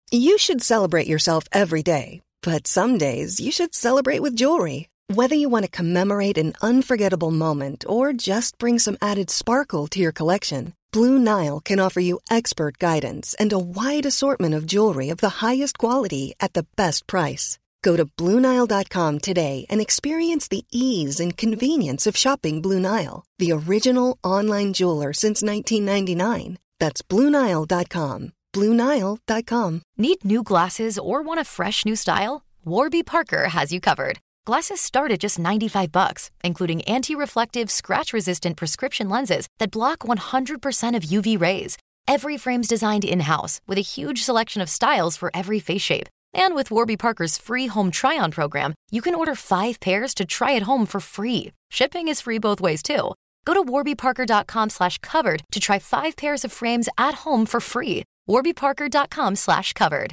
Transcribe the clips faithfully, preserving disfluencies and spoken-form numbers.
You should celebrate yourself every day, but some days you should celebrate with jewelry. Whether you want to commemorate an unforgettable moment or just bring some added sparkle to your collection, Blue Nile can offer you expert guidance and a wide assortment of jewelry of the highest quality at the best price. Go to Blue Nile dot com today and experience the ease and convenience of shopping Blue Nile, the original online jeweler since nineteen ninety-nine. That's Blue Nile dot com. Blue Nile dot com. Need new glasses or want a fresh new style? Warby Parker has you covered. Glasses start at just ninety-five bucks, including anti-reflective, scratch-resistant prescription lenses that block one hundred percent of U V rays. Every frame's designed in-house with a huge selection of styles for every face shape. And with Warby Parker's free home try-on program, you can order five pairs to try at home for free. Shipping is free both ways, too. Go to warby parker dot com slash covered to try five pairs of frames at home for free. warby parker dot com slash covered.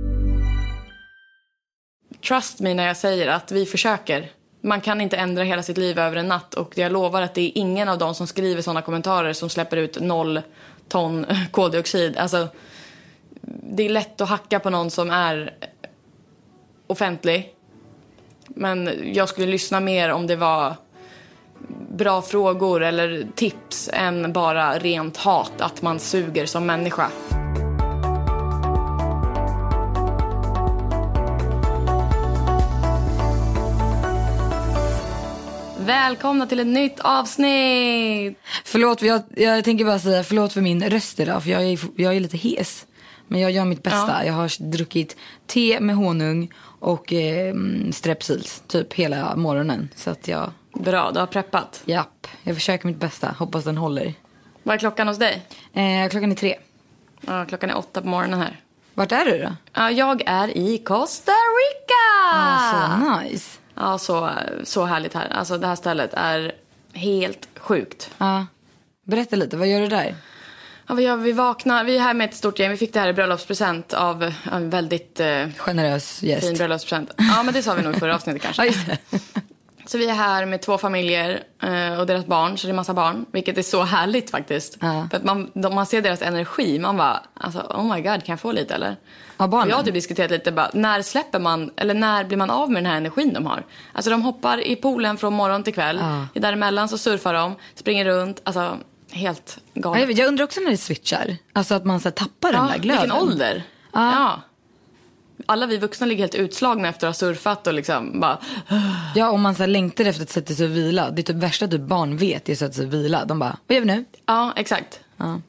Trust me när jag säger att vi försöker. Man kan inte ändra hela sitt liv över en natt. Och jag lovar att det är ingen av dem som skriver sådana kommentarer som släpper ut noll ton koldioxid. Alltså, det är lätt att hacka på någon som är offentlig. Men jag skulle lyssna mer om det var bra frågor eller tips än bara rent hat att man suger som människa. Välkomna till ett nytt avsnitt. Förlåt, jag, jag tänker bara säga förlåt för min röst idag, för jag är, jag är lite hes. Men jag gör mitt bästa. Ja. Jag har druckit te med honung och eh, strepsils typ hela morgonen. Så att jag... Bra, du har preppat. Japp, jag försöker mitt bästa. Hoppas den håller. Vad är klockan hos dig? Eh, klockan är tre. Ja, klockan är åtta på morgonen här. Vart är du då? Ja, jag är i Costa Rica. Ah, så nice. Ja, så, så härligt här. Alltså det här stället är helt sjukt. Ja, berätta lite, vad gör du där? Ja, vad gör vi? Vi vaknar, vi är här med ett stort gäng. Vi fick det här i bröllopspresent av en väldigt eh, generös gäst. Fin bröllopspresent. Ja, men det sa vi nog i förra avsnittet kanske. Ja, just det. Så vi är här med två familjer eh, och deras barn. Så det är massa barn, vilket är så härligt faktiskt. Ja. För att man, de, man ser deras energi. Man bara, alltså, oh my god, kan jag få lite eller? Ja, barnen. Jag har typ diskuterat lite, bara, när släpper man, eller när blir man av med den här energin de har? Alltså de hoppar i poolen från morgon till kväll. Ja. Däremellan så surfar de, springer runt, alltså helt galet. Ja, jag, vet, jag undrar också när det switchar. Alltså att man så här, tappar den ja, där glöden. Vilken ålder. Ja. Ja. Alla vi vuxna ligger helt utslagna efter att ha surfat och liksom bara... Ja, om man så här längtar efter att sätta sig och vila. Det är typ värsta typ barn vet är att sätta sig och vila. De bara, vad gör vi nu? Ja, exakt. Ja.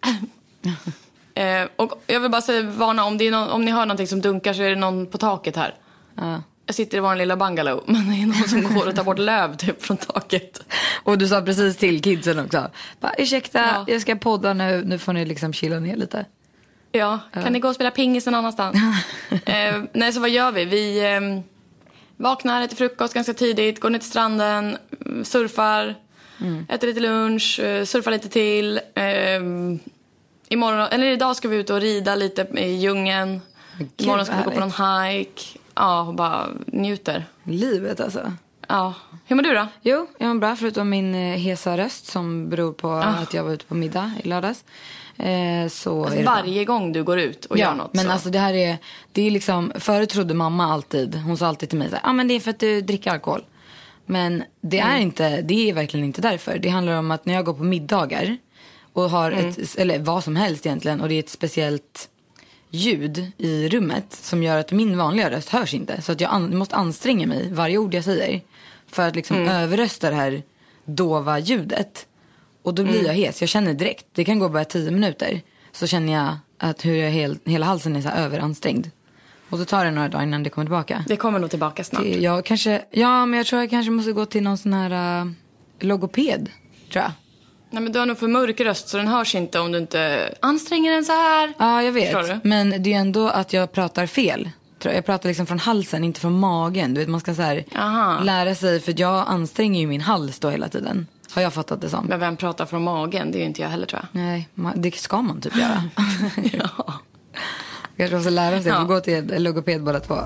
eh, och jag vill bara säga, varna, om, det är någon, om ni hör någonting som dunkar så är det någon på taket här. Ja. Jag sitter i vår lilla bungalow, men det är någon som går och tar bort löv typ från taket. Och du sa precis till kidsen också. Bara, ursäkta, ja. jag ska podda nu. Nu får ni liksom chilla ner lite. Ja, kan ja. ni gå och spela pingis någon annanstans? eh, nej, så vad gör vi? Vi eh, vaknar, äter frukost ganska tidigt, går ner till stranden, surfar, mm. äter lite lunch, surfar lite till. Eh, imorgon, eller idag ska vi ut och rida lite i djungeln. Gud, imorgon ska vi gå på någon hike. Ja, och bara njuter. Livet alltså. Ja. Hur mår du då? Jo, jag mår bra förutom min hesa röst som beror på ah. att jag var ute på middag i lördags. Eh, så alltså varje bra. Gång du går ut och ja, gör något men så. Alltså det här är, det är liksom, förut trodde mamma alltid, hon sa alltid till mig så här, ah, men det är för att du dricker alkohol. Men det är mm. inte, det är verkligen inte därför. Det handlar om att när jag går på middagar och har mm. ett, eller vad som helst egentligen, och det är ett speciellt ljud i rummet som gör att min vanliga röst hörs inte. Så att jag an- måste anstränga mig varje ord jag säger för att liksom mm. överrösta det här dova ljudet. Och då blir mm. jag hes. Jag känner direkt, det kan gå bara tio minuter, så känner jag att hur jag hel, hela halsen är så här överansträngd. Och så tar det några dagar innan det kommer tillbaka. Det kommer nog tillbaka snart. Det, jag kanske, ja, men jag tror jag kanske måste gå till någon sån här uh, logoped, tror jag. Nej, men du har nog för mörk röst så den hörs inte om du inte anstränger den så här. Ja, jag vet. Men det är ändå att jag pratar fel. Jag pratar liksom från halsen, inte från magen. Du vet, man ska så här lära sig, för jag anstränger ju min hals då hela tiden. Har jag fattat det som. Men vem pratar från magen? Det är ju inte jag heller, tror jag. Nej, det ska man typ göra. Ja. Kanske måste lära sig. Jag får gå till en logoped båda två.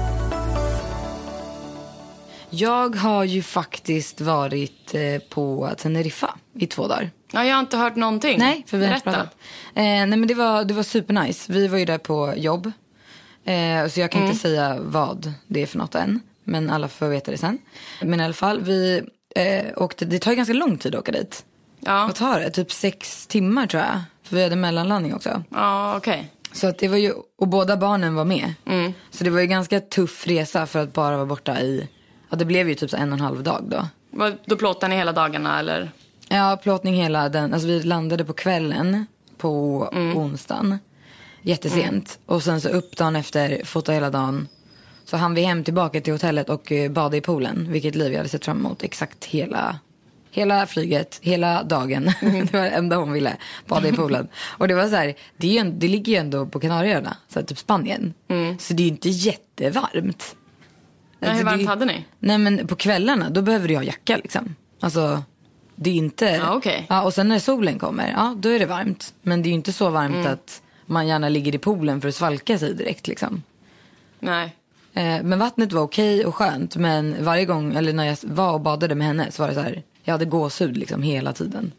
Jag har ju faktiskt varit på Teneriffa i två dagar. Ja, jag har inte hört någonting. Nej, för vi har inte pratat. Eh, nej, men det var, det var supernice. Vi var ju där på jobb. Eh, så jag kan Mm. inte säga vad det är för något än. Men alla får veta det sen. Men i alla fall, vi eh, åkte, det tar ju ganska lång tid att åka dit. Ja, Vad tar det? Typ sex timmar tror jag. För vi hade mellanlandning också. ja okej. Okay. Så att det var ju, och båda barnen var med. Mm. Så det var ju ganska tuff resa för att bara vara borta i, ja det blev ju typ så en och en halv dag då. Då plåtade ni hela dagarna eller? Ja, plåtning hela den, alltså vi landade på kvällen på mm. onsdagen. Jättesent. Mm. Och sen så upp dagen efter, fota hela dagen. Så han vi hem tillbaka till hotellet och bada i poolen. Vilket liv jag hade sett fram emot exakt hela... Hela flyget, hela dagen. Mm. Det var det enda hon ville. Bada i poolen. Och det var så här, det, är ju, det ligger ju ändå på Kanarieöarna. Så här, typ Spanien. Mm. Så det är ju inte jättevarmt. Nej, alltså, hur varmt det, hade ni? Nej men på kvällarna, då behöver du ha jacka liksom. Alltså, det är inte... Ja, okay. Ja, och sen när solen kommer, ja då är det varmt. Men det är ju inte så varmt mm. att man gärna ligger i poolen för att svalka sig direkt liksom. Nej. Eh, men vattnet var okej och skönt. Men varje gång, eller när jag var och badade med henne så var det så här... Jag hade gåshud liksom hela tiden.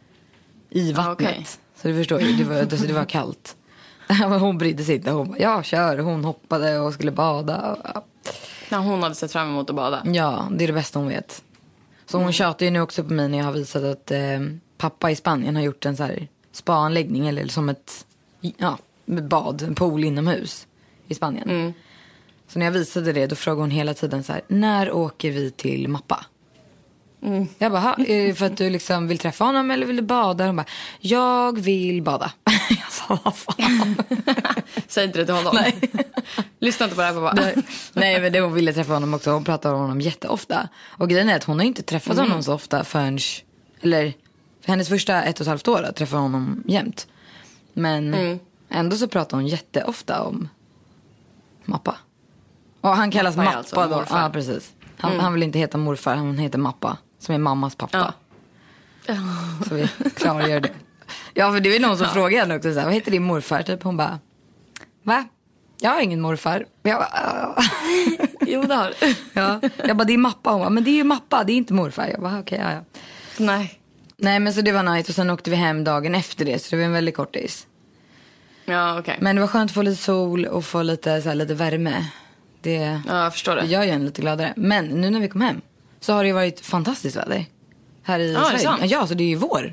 I vattnet. Okay. Så du förstår ju, det var, det, det var kallt. Hon brydde sig inte. Hon bara, ja kör. Hon hoppade och skulle bada. Ja. Ja, hon hade sett fram emot att bada. Ja, det är det bästa hon vet. Så hon mm. tjatar ju nu också på mig när jag har visat att eh, pappa i Spanien har gjort en så här spa-anläggning. Eller som ett ja, bad, en pool inomhus i Spanien. Mm. Så när jag visade det, då frågade hon hela tiden så här, när åker vi till Mappa? Mm. Jag bara, är det för att du liksom vill träffa honom eller vill du bada? Hon bara, jag vill bada. Jag sa, vad fan? Säg inte det till honom. Nej. Lyssna inte på det här pappa. Nej. Nej, men det hon ville träffa honom också. Hon pratar om honom jätteofta. Och grejen är att hon har inte träffat mm. honom så ofta förrän, eller för hennes första ett och ett halvt år att träffa honom jämt. Men mm. ändå så pratar hon jätteofta om Mappa. Och han kallas Mappa, Mappa alltså, då. Ja, precis. Han, mm. han vill inte heta morfar, han heter Mappa. Som är mammas pappa. Ja. Så vi klargör det. Ja, för det är någon som ja. frågar henne också så här, vad heter din morfar? Typ hon bara, va? Jag har ingen morfar. Jag bara, jo, det har du. Ja. Jag bara, det är Mappa. Hon bara, men det är ju Mappa, det är inte morfar. Jag bara, okej, okay, ja, ja. Nej. Nej, men så det var nice. Och sen åkte vi hem dagen efter det. Så det var en väldigt kortis. Ja, okej. Okay. Men det var skönt att få lite sol och få lite, så här, lite värme. Det, ja, jag förstår det. Det gör ju en lite gladare. Men nu när vi kom hem så har det ju varit fantastiskt väder. Här i ja, Sverige. Ja, så det är ju vår.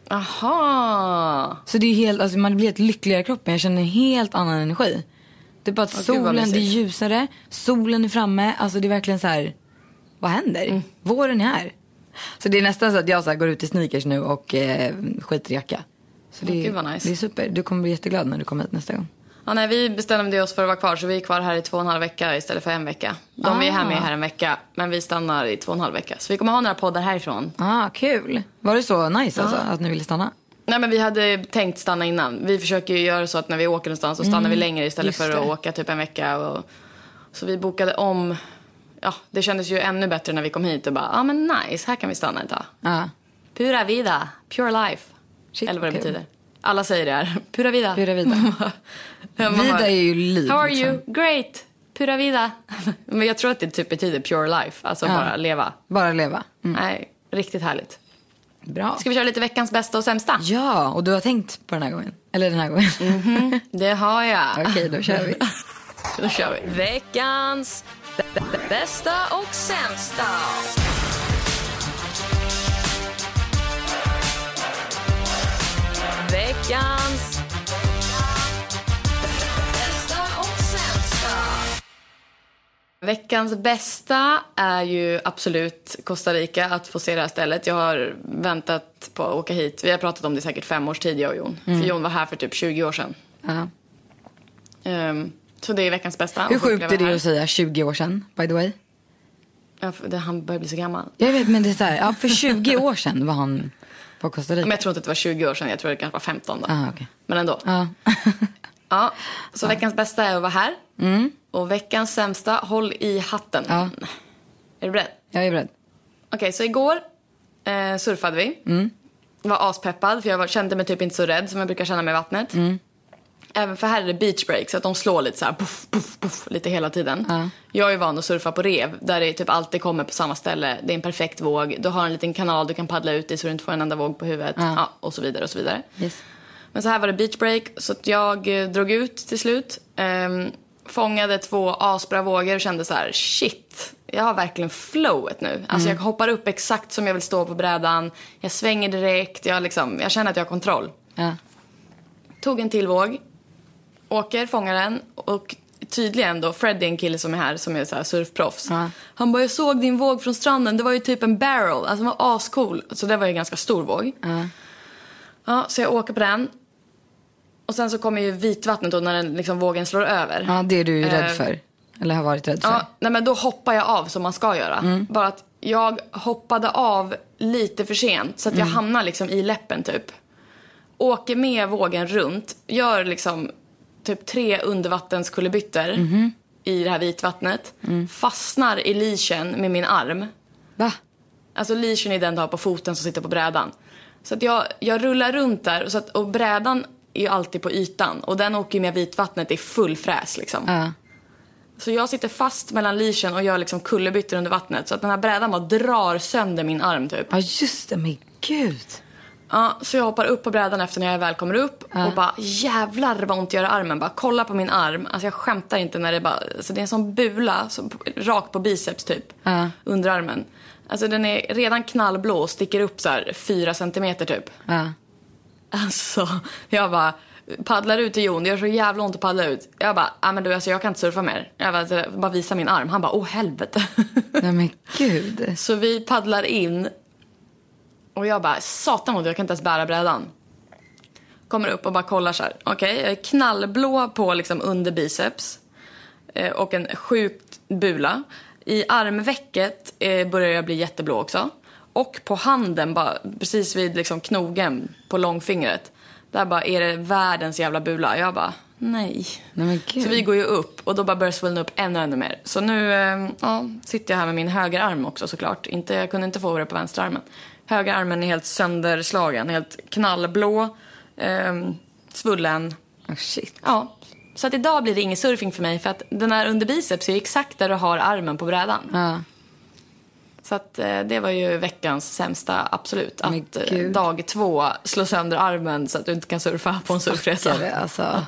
Aha. Så det är helt, alltså man blir helt lyckligare i kroppen. Jag känner en helt annan energi. Det är bara att oh, solen, det är ljusare. Solen är framme. Alltså det är verkligen så här, vad händer? Mm. Våren är här. Så det är nästan så att jag så här går ut i sneakers nu och eh, skiter i jacka. Så det, oh, nice. Det är super. Du kommer bli jätteglad när du kommer hit nästa gång. Ja, nej, vi bestämde oss för att vara kvar, så vi är kvar här i två och en halv vecka istället för en vecka. De ah. är här med här en vecka, men vi stannar i två och en halv vecka. Så vi kommer ha några poddar härifrån. Ah, kul. Var det så nice alltså, ah. att ni ville stanna? Nej, men vi hade tänkt stanna innan. Vi försöker ju göra så att när vi åker någonstans så stannar mm. vi längre istället för att åka typ en vecka. Och... Så vi bokade om... Ja, det kändes ju ännu bättre när vi kom hit och bara, ja ah, men nice, här kan vi stanna ett tag. Ah. Pura vida, pure life. Shit, eller vad det kul. betyder. Alla säger det här. Pura vida. Pura vida. Vida är ju liv. How are liksom. you? Great. Pura vida. Men jag tror att det typ betyder pure life. Alltså ja. bara leva. Bara leva. Mm. Nej, riktigt härligt. Bra. Ska vi köra lite veckans bästa och sämsta? Ja, och du har tänkt på den här gången. Eller den här gången. Mm-hmm. Det har jag. Okej, då kör vi. Då kör vi. Veckans b- b- bästa och sämsta. Veckans bästa och sämsta. Veckans bästa är ju absolut Costa Rica, att få se det här stället. Jag har väntat på att åka hit. Vi har pratat om det säkert fem års tid, jag och Jon. Mm. För Jon var här för typ tjugo år sedan. Uh-huh. Um, så det är veckans bästa. Hur sjukt är det här. Att säga tjugo år sedan, by the way? Ja, det, han börjar bli så gammal. Jag vet, men det är så här, ja, för tjugo år sedan var han på Costa Rica. Men jag tror inte att det var tjugo år sedan, jag tror det kanske var femton då. Ah, okay. Men ändå. Ah. Ja, så ah. veckans bästa är att vara här. Mm. Och veckans sämsta, håll i hatten. Ah. Är du beredd? Jag är beredd. Okej, okay, så igår eh, surfade vi. Mm. Var aspeppad, för jag var, kände mig typ inte så rädd som jag brukar känna med vattnet. Mm. Även för här är det beach break, så att de slår lite så här puff, puff, puff, lite hela tiden. Uh. Jag är van att surfa på rev, där det typ alltid kommer på samma ställe. Det är en perfekt våg, du har en liten kanal du kan paddla ut i så du inte får en enda våg på huvudet. Uh. Ja, och så vidare och så vidare. Yes. Men så här var det beach break, så att jag eh, drog ut till slut. Um, Fångade två asbra vågor och kände så här: shit, jag har verkligen flowet nu. Alltså mm. jag hoppar upp exakt som jag vill stå på brädan. Jag svänger direkt, jag, liksom, jag känner att jag har kontroll. Ja. Tog en till våg, åker, fångar den. Och tydligen då, Freddy, en kille som är här, som är så här surfproffs. Ja. Han bara, jag såg din våg från stranden. Det var ju typ en barrel, alltså den var ascool. Så det var ju en ganska stor våg. Ja. Ja, så jag åker på den. Och sen så kommer ju vitvattnet då när den, liksom, vågen slår över. Ja, det är du ju rädd eh, för. Eller har varit rädd för. Ja, nej, men då hoppar jag av som man ska göra. Mm. Bara att jag hoppade av lite för sent. Så att jag mm. hamnar liksom i läppen typ. Åker med vågen runt. Gör liksom typ tre undervattenskullerbyttor mm. i det här vitvattnet. Mm. Fastnar i leashen med min arm. Va? Alltså leashen är den du har på foten som sitter på brädan. Så att jag, jag rullar runt där. Så att, och brädan är ju alltid på ytan. Och den åker med vitvattnet i full fräs liksom. Ja. Så jag sitter fast mellan leashen och gör liksom kullerbyttor under vattnet. Så att den här brädan bara drar sönder min arm typ. Ja just det, men gud. Ja, så jag hoppar upp på brädan efter när jag väl kommer upp. Ja. Och bara, jävlar vad ont gör armen. Bara kolla på min arm. Alltså jag skämtar inte när det bara... Så det är en sån bula, så, rakt på biceps typ. Ja. Under armen. Alltså den är redan knallblå och sticker upp så här fyra centimeter typ. Ja. Alltså, jag bara... Paddlar ut till Jon, det gör så jävla ont att paddla ut. Jag bara, ah, men du, alltså, jag kan inte surfa mer. Jag bara, bara visa min arm. Han bara, åh helvete. Nej men gud. Så vi paddlar in. Och jag bara, satan mot, jag kan inte ens bära brädan. Kommer upp och bara kollar så här. Okej, okay, jag är knallblå på liksom under biceps. Eh, och en sjukt bula. I armvecket eh, börjar jag bli jätteblå också. Och på handen, bara, precis vid liksom knogen på långfingret. Där bara är det världens jävla bula. Jag bara, nej. nej men Gud. Så vi går ju upp och då bara börjar svullna upp ännu, ännu mer. Så nu eh, ja, sitter jag här med min högerarm också såklart. Inte, jag kunde inte få det på vänsterarmen. Högerarmen är helt sönderslagen, helt knallblå, eh, svullen. Oh shit. Ja, så att idag blir det ingen surfing för mig. För att den här under biceps är exakt där du har armen på brädan. Ja. Så att eh, det var ju veckans sämsta, absolut. Att eh, dag två slå sönder armen så att du inte kan surfa på en surfresa. Det, alltså.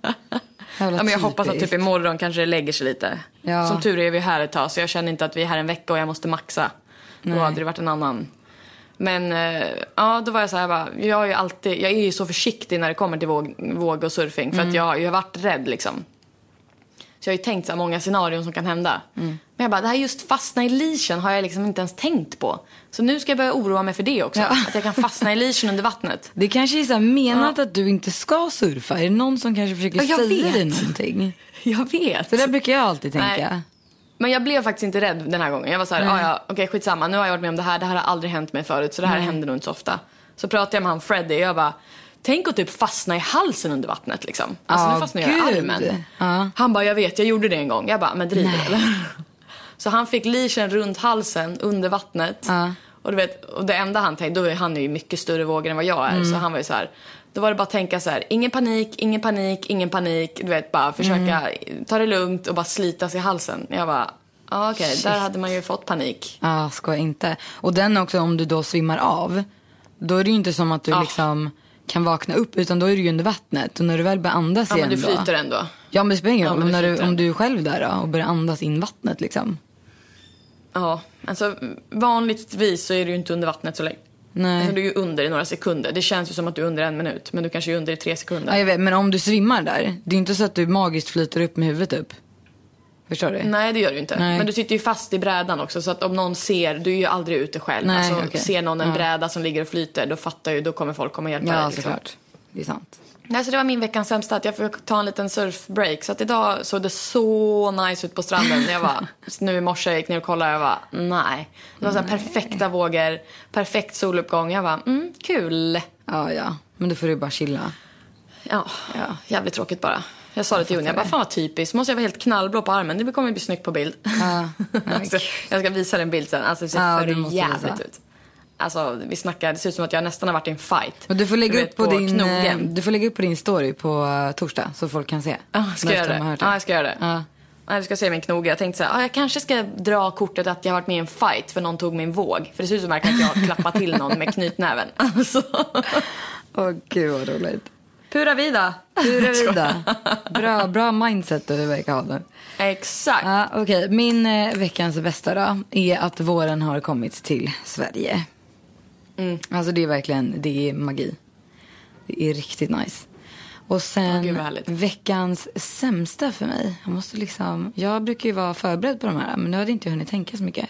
Ja, men jag hoppas att typ imorgon kanske det lägger sig lite. Ja. Som tur är vi här ett tag, så jag känner inte att vi är här en vecka och jag måste maxa. Nej. Då hade det varit en annan. Men eh, ja, då var jag så här bara, jag är ju alltid, jag är ju så försiktig när det kommer till våg, våg och surfing. För mm. att jag, jag har varit rädd liksom. Så jag har ju tänkt så här många scenarion som kan hända. Mm. Men jag bara, det här just fastna i leashen har jag liksom inte ens tänkt på. Så nu ska jag börja oroa mig för det också. Ja. Att jag kan fastna i leashen under vattnet. Det kanske är så här menat ja. Att du inte ska surfa. Är det någon som kanske försöker ja, säga dig någonting? Jag vet. Så det brukar jag alltid tänka. Nej. Men jag blev faktiskt inte rädd den här gången. Jag var så här, ah, ja, okej okay, skitsamma. Nu har jag varit med om det här. Det här har aldrig hänt mig förut. Så det här Nej. händer nog inte så ofta. Så pratade jag med han Freddy och jag bara... Tänk att typ fastna i halsen under vattnet liksom. Alltså oh, nu fastnar jag i armen. Uh. Han bara, jag vet, jag gjorde det en gång. Jag bara, men driver eller? Så han fick leashen runt halsen under vattnet. Uh. Och du vet, och det enda han tänkte, då är han ju mycket större vågor än vad jag är. Mm. Så han var ju så här, då var det bara att tänka så här, ingen panik, ingen panik, ingen panik. Du vet, bara försöka mm. ta det lugnt och bara slita sig i halsen. Jag bara, ah, okej, okay, där hade man ju fått panik. Ja, ah, ska inte. Och den också, om du då svimmar av, då är det ju inte som att du ah. liksom... kan vakna upp, utan då är du ju under vattnet. Och när du väl börjar andas ja, igen men du flyter då, ändå. Ja, men det spelar ingen roll. Ja, men när du, om du är själv där då, och börjar andas in vattnet liksom. Ja, alltså vanligtvis så är du ju inte under vattnet så länge. Nej. Alltså, du är ju under i några sekunder. Det känns ju som att du är under en minut. Men du kanske är under i tre sekunder. Ja, jag vet, men om du svimmar där, det är inte så att du magiskt flyter upp med huvudet upp. Förstår du? Nej, det gör du inte. Nej. Men du sitter ju fast i brädan också. Så att om någon ser, du är ju aldrig ute själv. Nej, alltså, okay. Ser någon en ja. bräda som ligger och flyter, då fattar ju, då kommer folk komma och hjälpa ja, dig. Liksom. Såklart. Det är sant. Nej, så det var min veckans sämsta, att jag fick ta en liten surfbreak. Så att idag såg det så nice ut på stranden. Jag var, nu i morse gick ner och kollade, jag var nej. Det var så här perfekta vågor, perfekt soluppgång. Jag var mm, kul. Ja, ja. Men då får du bara chilla. Ja, ja, jävligt tråkigt bara. Jag sa det till Jon, jag bara, fan vad typiskt. Måste jag vara helt knallblå på armen? Det kommer bli snyggt på bild. Ja, alltså, jag ska visa den bild sen. Alltså det ser ja, för jävligt ut. Alltså vi snackar, det ser ut som att jag nästan har varit i en fight. Men du får lägga du upp på, på din knogen. Du får lägga upp på din story på uh, torsdag så folk kan se. Ja, ska jag göra det? Ja, jag ska göra det. Ja. Ja, du ska se min knoge. Jag tänkte så här, ah, jag kanske ska dra kortet att jag har varit med i en fight för någon tog min våg. För det ser ut som att jag klappar till någon med knytnäven. Alltså. Åh gud vad roligt. Pura vida. Pura vida. Bra, bra mindset du verkar ha nu. Exakt. Ja, okej. Okay. Min eh, veckans bästa då är att våren har kommit till Sverige. Mm. Alltså det är verkligen, det är magi. Det är riktigt nice. Och sen oh, Gud, veckans sämsta för mig. Jag måste liksom, jag brukar ju vara förberedd på de här, men nu hade inte jag hunnit tänka så mycket.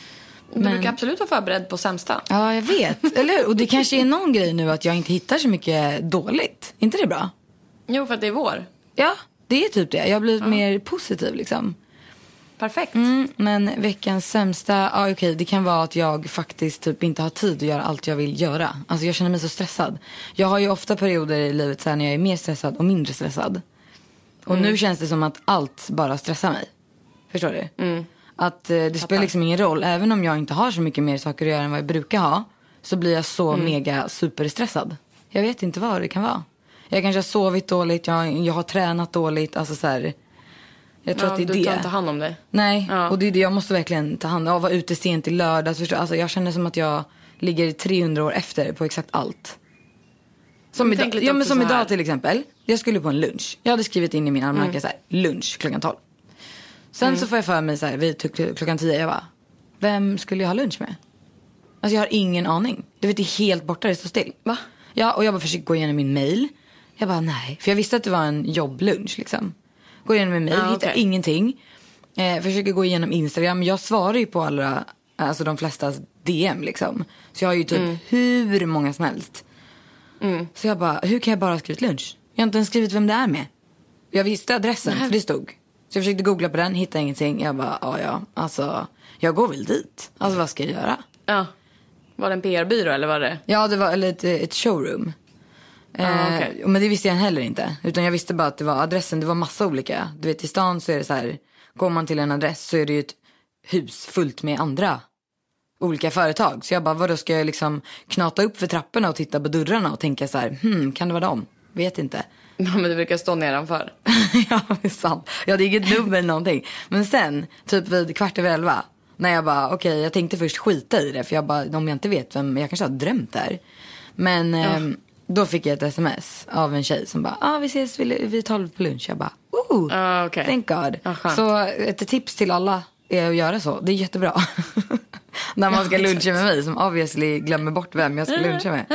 Du men... brukar absolut vara förberedd på sämsta. Ja, jag vet. Eller hur? Och det kanske är någon grej nu att jag inte hittar så mycket dåligt. inte det bra? Jo, för att det är vår. Ja, det är typ det. Jag har blivit ja. mer positiv liksom. Perfekt. Mm, men veckans sämsta, ja okej, okay, det kan vara att jag faktiskt typ inte har tid att göra allt jag vill göra. Alltså jag känner mig så stressad. Jag har ju ofta perioder i livet så här när jag är mer stressad och mindre stressad. Och mm. nu känns det som att allt bara stressar mig. Förstår du? Mm. Att eh, det spelar liksom ingen roll. Även om jag inte har så mycket mer saker att göra än vad jag brukar ha, så blir jag så mm. mega superstressad. Jag vet inte vad det kan vara. Jag kanske har sovit dåligt, jag, jag har tränat dåligt. Alltså så här, jag tror ja, att det är du det. kan ta hand om det. Nej, ja. och det är det jag måste verkligen ta hand om. Jag var ute sent i lördags. Förstå? Alltså jag känner som att jag ligger trehundra år efter på exakt allt. Som, idag, ja, men som idag till exempel. Jag skulle på en lunch. Jag hade skrivit in i min almanacka mm. så här, lunch klockan tolv. Sen mm. så får jag för mig så här, vid klockan tio, jag bara, vem skulle jag ha lunch med? Alltså jag har ingen aning. Du vet, det är helt borta, det står still. Va? Ja, och jag bara försöker gå igenom min mail. Jag bara, nej. För jag visste att det var en jobblunch liksom. Går igenom min mail, ah, hittar okay. ingenting. Eh, försöker gå igenom Instagram. Jag svarar ju på alla, alltså de flestas D M liksom. Så jag har ju typ mm. hur många som helst. Mm. Så jag bara, hur kan jag bara ha skrivit lunch? Jag har inte ens skrivit vem det är med. Jag visste adressen, nej. För det stod. Så jag försökte googla på den, hittade ingenting. Jag bara, ja ja, alltså jag går väl dit. Alltså vad ska jag göra? Ja, var det en P R-byrå eller var det? Ja, det var eller ett, ett showroom. Ah, eh, okay. Men det visste jag heller inte. Utan jag visste bara att det var adressen, det var massa olika. Du vet, i stan så är det så här, går man till en adress så är det ju ett hus fullt med andra olika företag. Så jag bara, vadå, ska jag liksom knata upp för trapporna och titta på dörrarna och tänka så här, hmm, kan det vara dem? Vet inte. Ja, men det brukar stå nedanför. Ja, det är sant. Jag hade inget nummer eller någonting. Men sen, typ vid kvart över elva, när jag bara, okej, okay, jag tänkte först skita i det. För jag bara, om jag inte vet vem, jag kanske har drömt där. Men ja. eh, då fick jag ett sms av en tjej som bara, ja, ah, vi ses vid, vid tolv på lunch. Jag bara, oh, uh, okay. thank God. Uh, så ett tips till alla är att göra så. Det är jättebra. När man ska luncha med mig, som obviously glömmer bort vem jag ska luncha med.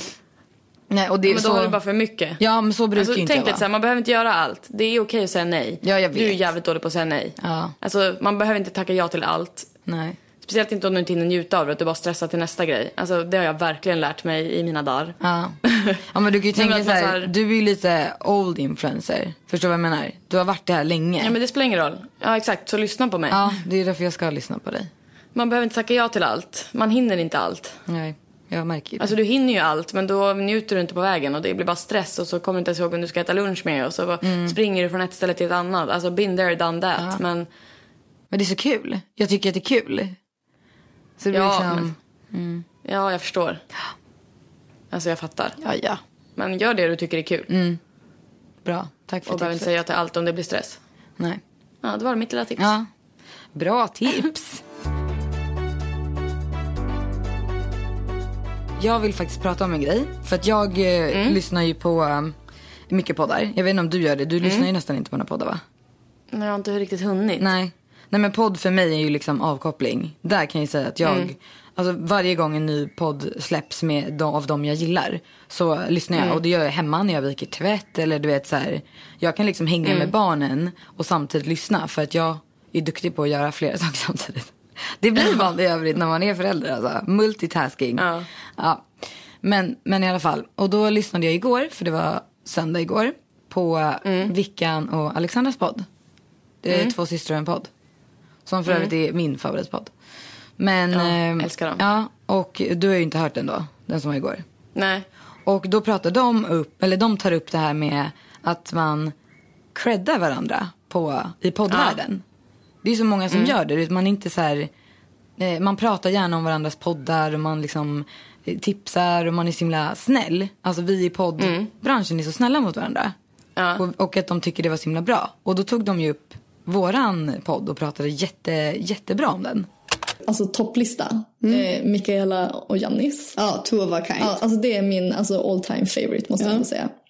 Nej, och det är men då så... är det bara för mycket. Ja, men så brukar alltså, inte tänk jag lite så här, man behöver inte göra allt. Det är okej att säga nej. Ja, jag vet. Du är jävligt dålig på att säga nej. Ja. Alltså, man behöver inte tacka ja till allt. Nej. Speciellt inte om du inte hinner njuta av det, att du bara stressar till nästa grej. Alltså, det har jag verkligen lärt mig i mina dagar. Ja, ja men du kan ju tänka så här, så här, du är ju lite old influencer. Förstår vad jag menar? Du har varit det här länge. Ja, men det spelar ingen roll. Ja, exakt. Så lyssna på mig. Ja, det är därför jag ska lyssna på dig. Man behöver inte tacka ja till allt. Man hinner inte allt. Nej, jag märker det. Alltså du hinner ju allt, men då njuter du inte på vägen. Och det blir bara stress. Och så kommer du inte ens ihåg om du ska äta lunch med. Och så mm. springer du från ett ställe till ett annat. Alltså been there, done that. Ja. Men... men det är så kul. Jag tycker att det är kul. Så det ja, liksom... men... mm. ja, jag förstår. Alltså jag fattar. Ja, ja. Men gör det du tycker är kul. Mm. Bra, tack för och behöver inte säga till allt om det blir stress. Nej. Ja, det var mitt lilla tips. Ja. Bra tips. Jag vill faktiskt prata om en grej. För att jag eh, mm. lyssnar ju på um, mycket poddar. Jag vet inte om du gör det. Du mm. lyssnar ju nästan inte på några poddar, va? Nej, jag har inte riktigt hunnit. Nej. Nej, men podd för mig är ju liksom avkoppling. Där kan jag säga att jag... Mm. Alltså varje gång en ny podd släpps med de, av dem jag gillar, så lyssnar jag. Mm. Och det gör jag hemma när jag viker tvätt. Eller du vet så här. Jag kan liksom hänga mm. med barnen och samtidigt lyssna. För att jag är duktig på att göra flera saker samtidigt. Det blir vanligt i övrigt när man är förälder. Alltså. Multitasking. Ja. Ja. Men, men i alla fall. Och då lyssnade jag igår, för det var söndag igår, på mm. Vickan och Alexandras podd. Det är mm. två systrar och en podd. Som för övrigt mm. är min favoritpodd. Men, ja, eh, älskar dem. Ja, och du har ju inte hört den då, den som var igår. Nej. Och då pratar de upp, eller de tar upp det här med att man creddar varandra på, i poddvärlden. Ja. Det är så många som mm. gör det. Man är inte så här, eh, man pratar gärna om varandras poddar och man liksom eh, tipsar och man är så himla snäll. Alltså vi i poddbranschen mm. är så snälla mot varandra. Ja. Och, och att de tycker det var så himla bra. Och då tog de ju upp våran podd och pratade jätte, jättebra om den. Alltså topplista. Mm. Eh, Mikaela och Jannis. Ja, two of a kind. Ja, alltså det är min alltså, all time favorite måste ja. jag säga.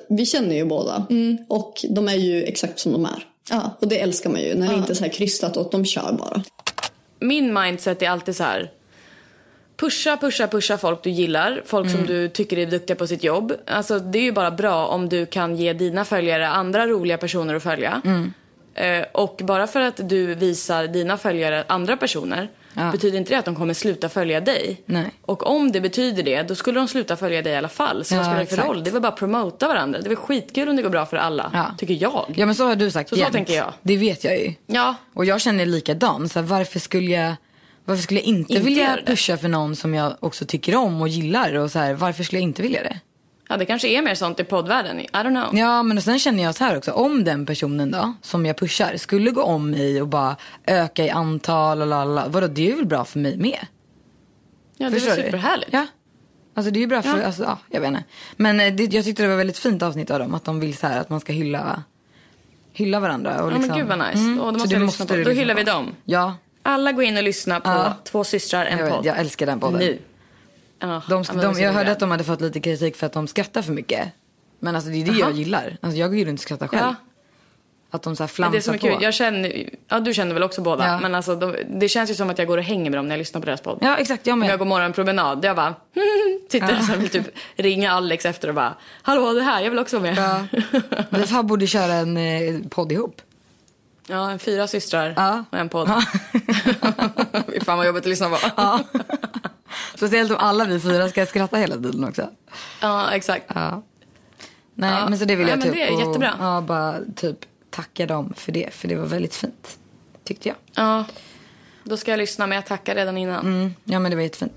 vi känner ju båda. Mm. Och de är ju exakt som de är. Ja. Och det älskar man ju när det ja. inte är så här krystat och att de kör bara. Min mindset är alltid så här: pusha, pusha, pusha folk du gillar. Folk mm. som du tycker är duktiga på sitt jobb. Alltså det är ju bara bra om du kan ge dina följare andra roliga personer att följa. Mm. Eh, och bara för att du visar dina följare andra personer ja. betyder inte det att de kommer sluta följa dig. Nej. Och om det betyder det, då skulle de sluta följa dig i alla fall. Så ja, vad spelar det för roll? Det är väl bara att promota varandra. Det är väl skitkul om det går bra för alla, ja. tycker jag. Ja, men så har du sagt Så, så tänker jag. Det vet jag ju. Ja. Och jag känner likadan. Så här, varför skulle jag Varför skulle jag inte, inte vilja pusha för någon som jag också tycker om och gillar? Och så här, varför skulle jag inte vilja det? Ja, det kanske är mer sånt i poddvärlden. I don't know. Ja, men sen känner jag så här också. Om den personen då, som jag pushar, skulle gå om mig och bara öka i antal och lala, vadå, det är väl bra för mig med? Ja, det är superhärligt. Ja. Alltså det är ju bra för, ja. Alltså, ja, jag vet inte. Men det, jag tyckte det var väldigt fint avsnitt av dem. Att de vill så här, att man ska hylla, hylla varandra. Och ja, liksom, men gud vad nice. Mm, och då måste, måste på. Då hyllar vi dem. Ja. Alla går in och lyssnar på ja. Två systrar, en jag podd. Vet, jag älskar den podden. Nu. Ja, de, de, de, jag hörde att de hade fått lite kritik för att de skrattar för mycket. Men alltså det är det Aha. jag gillar. Alltså jag går ju runt och skrattar själv. Ja. Att de så här flamsar det är som är på. Kul. Jag känner, ja, du känner väl också båda. Ja. Men alltså de, det känns ju som att jag går och hänger med dem när jag lyssnar på deras podd. Ja, exakt. Jag med. Om jag går morgonpromenad. Jag bara sitter ja. och vill typ ringa Alex efter och bara, hallå det här, jag vill också vara med. Ja. Vi fan borde köra en eh, podd ihop. Ja, en fyra systrar ja. och en podd. Ja. Fan vad jobbigt att lyssna på. Ja. Speciellt om alla vi fyra ska skratta hela tiden också. Ja, exakt. Ja. Nej, ja. men så det vill jag Nej, typ. Men det är jättebra. Och, ja, bara typ tacka dem för det. För det var väldigt fint, tyckte jag. Ja, då ska jag lyssna, men jag tackar redan innan. Mm. Ja, men det var jättefint.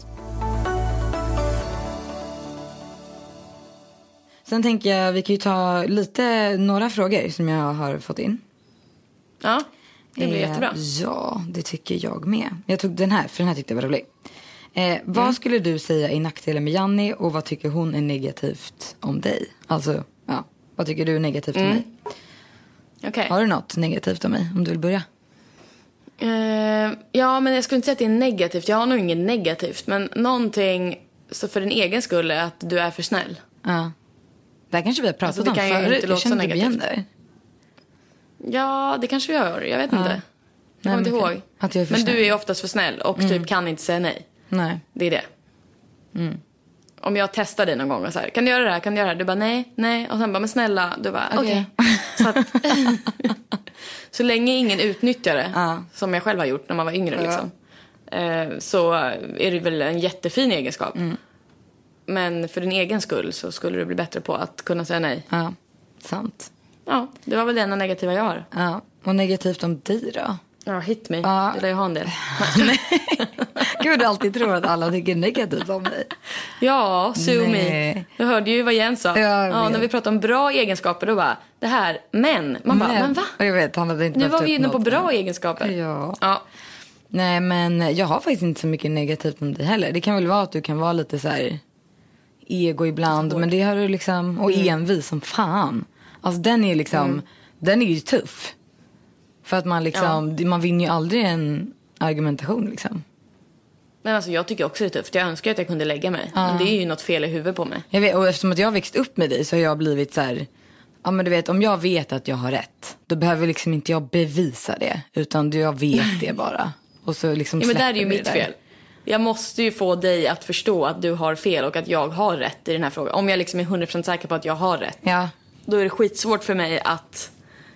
Sen tänker jag, vi kan ju ta lite, några frågor som jag har fått in. Ja, det blir eh, jättebra. Ja, det tycker jag med. Jag tog den här, för den här tyckte jag var rolig. Eh, vad mm. skulle du säga i nackdelen med Janni och vad tycker hon är negativt om dig? Alltså, ja, vad tycker du är negativt mm. om mig? Okay. Har du något negativt om mig, om du vill börja? Uh, ja, men jag skulle inte säga att det är negativt. Jag har nog inget negativt. Men någonting så för din egen skull är att du är för snäll. Ja. Det här kanske vi har pratat alltså, om förut. Jag känner inte igen det. Ja, det kanske vi gör. Jag vet ja. inte. Jag kommer inte ihåg. Att jag är för men snäll. du är oftast för snäll och mm. typ kan inte säga nej. Nej. Det är det. Mm. Om jag testar dig någon gång och så här, kan du göra det här, kan du göra det här? Du bara nej, nej. Och sen bara, men snälla. Du bara, okej. Okay. Okay. Så, så länge ingen utnyttjar det, uh. som jag själv har gjort när man var yngre uh. liksom, eh, så är det väl en jättefin egenskap. Mm. Men för din egen skull så skulle du bli bättre på att kunna säga nej. Ja, uh. sant. Ja, det var väl det enda negativa jag har. Ja, uh. och negativt om dig då? Ja, hit me. Uh. Du lär ju ha en del. Gud, du alltid tror att alla tycker negativt om dig. Ja, sue me. Du hörde ju vad Jens sa. Ja, ja, när vi pratade om bra egenskaper, då bara, det här, men. Man men. bara, men va? Jag vet, han hade inte nu var vi inne på bra här. egenskaper. Ja. ja. Nej, men jag har faktiskt inte så mycket negativt om dig heller. Det kan väl vara att du kan vara lite så här ego ibland. Men det har du liksom, och mm. envis som fan. Alltså den är liksom, mm. den är ju tuff. För att man liksom, ja. man vinner ju aldrig en argumentation liksom. Men alltså jag tycker också det är tufft. Jag önskar att jag kunde lägga mig. Ja. Men det är ju något fel i huvudet på mig. Jag vet, och eftersom att jag har växt upp med dig så har jag blivit så här, ja men du vet, om jag vet att jag har rätt, då behöver liksom inte jag bevisa det. Utan jag vet det bara. Och så liksom ja, men där är ju mitt fel. Jag måste ju få dig att förstå att du har fel och att jag har rätt i den här frågan. Om jag liksom är hundra procent säker på att jag har rätt. Ja. Då är det skitsvårt för mig att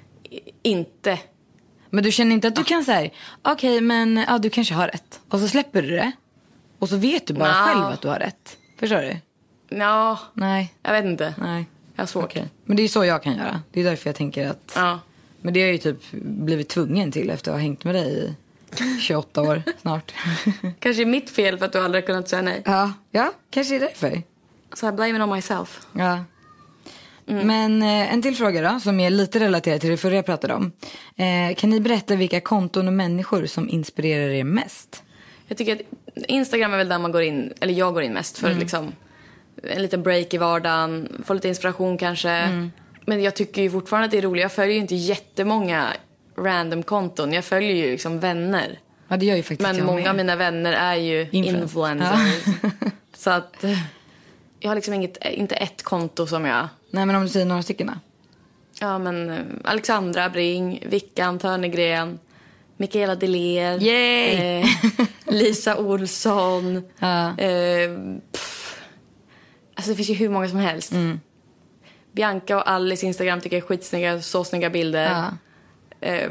inte. Men du känner inte att du kan säga, okej okay, men ja, du kanske har rätt. Och så släpper du det. Och så vet du bara no. själv att du har rätt. Förstår du? Ja. Nej. Jag vet inte. Nej. Jag har svårt. Okay. Men det är ju så jag kan göra. Det är därför jag tänker att. Ja. Men det har jag ju typ blivit tvungen till efter att ha hängt med dig i tjugoåtta år snart. Kanske är mitt fel för att du aldrig kunnat säga nej. Ja, ja kanske är det därför. Så I blame it on myself. Ja. Mm. Men eh, en till fråga då, som är lite relaterad till det förra jag pratade om. Eh, kan ni berätta vilka konton och människor som inspirerar er mest? Jag tycker att Instagram är väl där man går in, eller jag går in mest för mm. liksom en liten break i vardagen, få lite inspiration kanske. Mm. Men jag tycker ju fortfarande att det är roligt. Jag följer ju inte jättemånga random konton. Jag följer ju liksom vänner. Ja, det gör ju faktiskt. Men många av mina vänner är ju influencers. Ja. Så att jag har liksom inget, inte ett konto som jag Nej, men om du säger några stycken då. Ja, men Alexandra Bring, Vickan Törnegren, Mikaela Deler, eh, Lisa Olsson. Ja. Eh, alltså det finns ju hur många som helst. Mm. Bianca och Alice Instagram tycker jag är skitsnygga, så snygga bilder. Ja. Eh,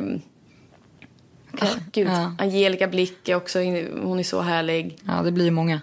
Okay. oh, gud. Ja. Angelica Blick är också, hon är så härlig. Ja, det blir ju många.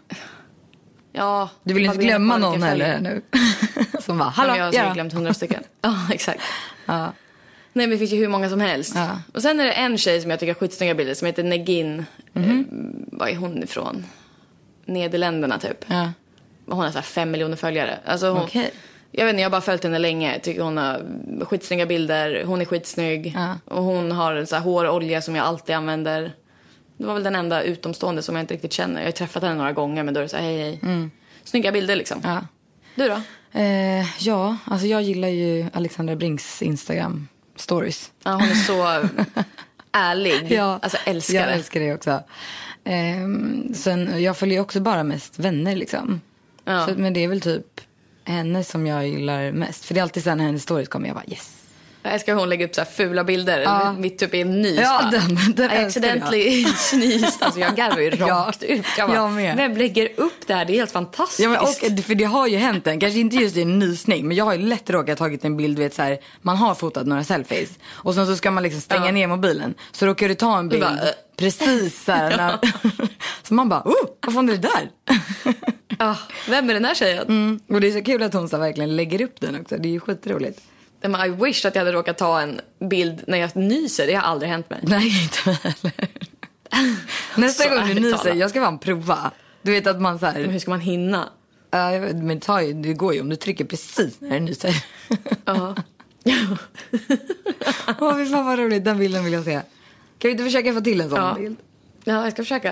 Ja, du vill inte glömma någon heller nu. Som bara, hallå, jag har ja. glömt hundra stycken. Ja, exakt. Ja. Nej, men det finns ju hur många som helst. Ja. Och sen är det en tjej som jag tycker har skitsnygga bilder som heter Negin. Mm-hmm. Eh, var är hon ifrån? Nederländerna typ. Ja. Hon har så här fem miljoner följare. Alltså hon, Okay. Jag vet inte, jag har bara följt henne länge. Jag tycker hon har skitsnygga bilder. Hon är skitsnygg. Ja. Och hon har en så här hårolja som jag alltid använder. Det var väl den enda utomstående som jag inte riktigt känner. Jag har träffat henne några gånger, men då är det så här, hej hej. Mm. Snygga bilder liksom. Ja. Du då? Eh, ja, alltså jag gillar ju Alexandra Brings Instagram stories. Ja, hon är så ärlig. Ja, alltså älskar jag det. älskar det också. Eh, sen, jag följer också bara mest vänner liksom. Ja. Så, men det är väl typ henne som jag gillar mest. För det är alltid sen när hennes stories kommer jag bara yes. Jag älskar hon lägger upp så här fula bilder. Ja. Mitt typ är en nys. Ja, den, den I accidentally snyst. Alltså jag garvar ju rakt Ja, ut. Jag bara, jag med. vem lägger upp det här? Det är helt fantastiskt. Ja, men och, för det har ju hänt en, kanske inte just i en nysning, men jag har ju lätt råkat tagit en bild, vet så här, man har fotat några selfies och sen så ska man liksom stänga Ja. ner mobilen, så råkar du ta en bild bara, äh. precis så här, när, så man bara, oh, vad fan är det där? Ah, vem är den här tjejen? Mm. Och det är så kul att hon så verkligen lägger upp den också, det är ju skitroligt. Men I wish att jag hade råkat ta en bild när jag nyser. Det har aldrig hänt mig. Nej, inte mig heller. Nästa Så gång du ärligt nyser, talat. jag ska bara prova. Du vet att man så här, Men hur ska man hinna? ja, jag vet, men det, tar ju, det går ju om du trycker precis när du nyser. Ja. Åh, fy fan vad roligt, den bilden vill jag se. Kan vi inte försöka få till en sån Ja. bild? Ja, jag ska försöka.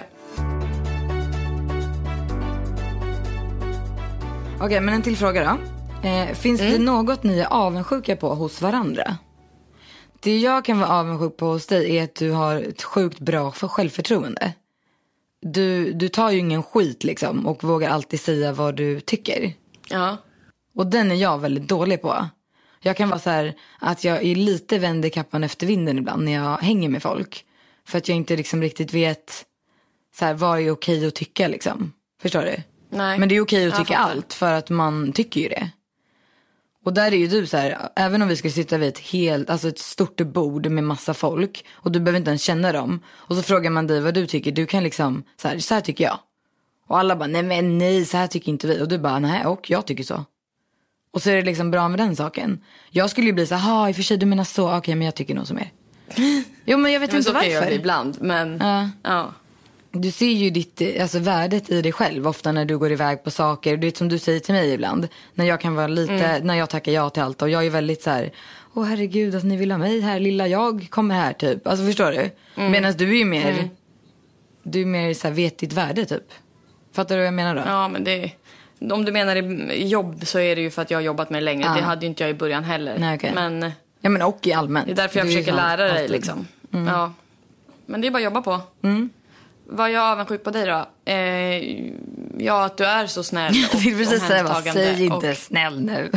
Okej, men en till fråga då. Eh, finns Mm. det något ni är avundsjuka på hos varandra? Det jag kan vara avundsjuk på hos dig är att du har ett sjukt bra för självförtroende. Du, du tar ju ingen skit liksom och vågar alltid säga vad du tycker. Ja. Och den är jag väldigt dålig på. Jag kan vara så här att jag är lite vänd i kappan efter vinden ibland när jag hänger med folk. För att jag inte liksom riktigt vet så här, vad är okej att tycka liksom. Förstår du? Nej. Men det är okej att Jag tycka fattar. allt för att man tycker ju det. Och där är ju du så här, även om vi ska sitta vid ett helt, alltså ett stort bord med massa folk och du behöver inte ens känna dem. Och så frågar man dig vad du tycker, du kan liksom, så här, så här tycker jag. Och alla bara, nej men nej, så här tycker inte vi. Och du bara, nej, och jag tycker så. Och så är det liksom bra med den saken. Jag skulle ju bli så här, i och för sig du menar så, okej okay, men jag tycker nog som er. Jo men jag vet Men inte så kan jag varför. göra ibland, men Ja. ja. Du ser ju ditt, alltså värdet i dig själv ofta när du går iväg på saker. Det är som du säger till mig ibland. När jag kan vara lite, mm. när jag tackar ja till allt. Och jag är väldigt så här, åh herregud att ni vill ha mig här, lilla jag kommer här typ. Alltså förstår du? Mm. Medan du är ju mer, mm. du är mer så här, vet ditt värde typ. Fattar du vad jag menar då? Ja, men det, om du menar i jobb så är det ju för att jag har jobbat med det längre. Ja. Det hade ju inte jag i början heller. Nej, okay. Men ja men och i allmänt. det är därför jag du försöker är lära dig alltid. liksom. Mm. Ja. Men det är bara att jobba på. Mm. Vad jag är avundsjuk på dig då? Eh, ja, att du är så snäll och jag vill precis säga, vad, omhändertagande. säg inte och, snäll nu.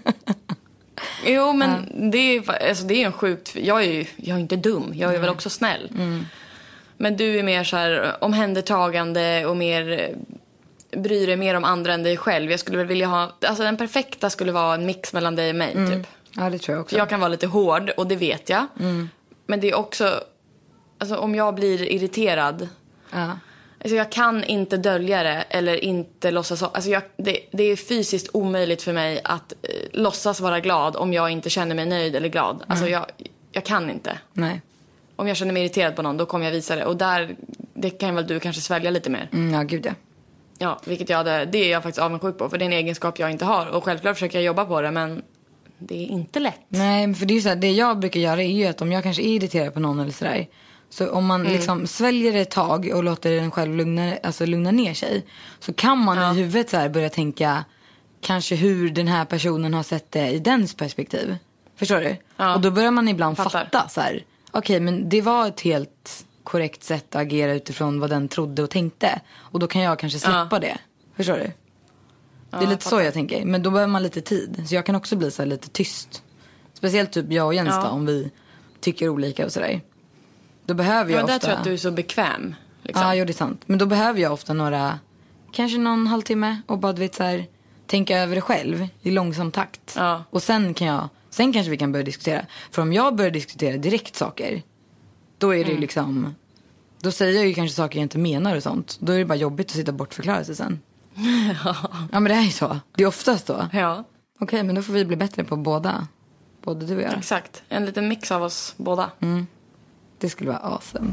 jo, men ja. det, är, alltså, det är en sjukt... Jag är ju jag är inte dum. Jag är mm. väl också snäll. Mm. Men du är mer så här omhändertagande och mer... bryr dig mer om andra än dig själv. Jag skulle väl vilja ha... Alltså den perfekta skulle vara en mix mellan dig och mig, Mm. typ. Ja, det tror jag också. För jag kan vara lite hård, och det vet jag. Mm. Men det är också... Alltså om jag blir irriterad... Ja. Alltså jag kan inte dölja det eller inte låtsas... Alltså jag, det, det är fysiskt omöjligt för mig att eh, låtsas vara glad om jag inte känner mig nöjd eller glad. Mm. Alltså jag, jag kan inte. Nej. Om jag känner mig irriterad på någon, då kommer jag visa det. Och där, det kan väl du kanske svälja lite mer. Mm, ja, gud ja. Ja, vilket jag hade, det är jag faktiskt avundsjuk på. För det är en egenskap jag inte har. Och självklart försöker jag jobba på det, men det är inte lätt. Nej, för det är ju så här, det jag brukar göra är ju att om jag kanske är irriterad på någon eller sådär. Så om man mm. liksom sväljer det ett tag och låter den själv lugna, alltså lugna ner sig. Så kan man ja. i huvudet så här börja tänka kanske hur den här personen har sett det i dens perspektiv. Förstår du? Ja. Och då börjar man ibland Fattar. fatta så här. Okej, okay, men det var ett helt korrekt sätt att agera utifrån vad den trodde och tänkte. Och då kan jag kanske släppa ja. det. Förstår du? Det är lite så jag tänker. Men då behöver man lite tid. Så jag kan också bli så här lite tyst. Speciellt typ jag och Jens ja. då, om vi tycker olika och sådär. Då behöver jag ja, men ofta... där tror jag att du är så bekväm. Liksom. Ja, jo, det är sant. Men då behöver jag ofta några... Kanske någon halvtimme. Och bara, du vet, så här, tänka över det själv i långsam takt. Ja. Och sen kan jag... Sen kanske vi kan börja diskutera. För om jag börjar diskutera direkt saker... Då är det mm. liksom... Då säger jag ju kanske saker jag inte menar och sånt. Då är det bara jobbigt att sitta bort och förklara sig sen. Ja. Ja, men det är ju så. Det är oftast så. Ja. Okej, men då får vi bli bättre på båda. Både du och jag. Exakt. En liten mix av oss båda. Mm. Det skulle vara awesome.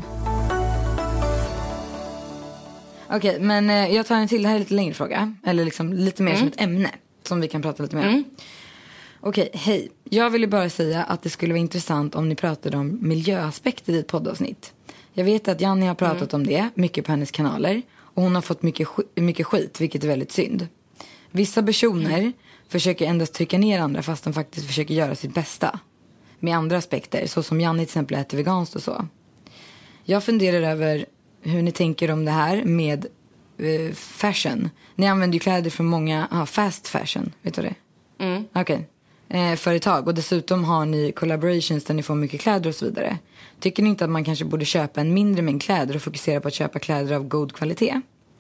Okej, okay, men eh, jag tar en till. Det här är lite längre fråga. Eller liksom lite mer mm. som ett ämne. Som vi kan prata lite mer om. Mm. Okej, okay, hej. Jag ville bara säga att det skulle vara intressant om ni pratade om miljöaspekter i ett poddavsnitt. Jag vet att Janni har pratat mm. om det. Mycket på hennes kanaler. Och hon har fått mycket, mycket skit, vilket är väldigt synd. Vissa personer mm. försöker endast trycka ner andra fast de faktiskt försöker göra sitt bästa. Med andra aspekter, så som Janni till exempel äter veganskt och så. Jag funderar över hur ni tänker om det här med eh, fashion. Ni använder ju kläder från många, ah, fast fashion, vet du det? Mm. Okej. Okay. Eh, företag. Och dessutom har ni collaborations där ni får mycket kläder och så vidare. Tycker ni inte att man kanske borde köpa en mindre mängd kläder och fokusera på att köpa kläder av god kvalitet?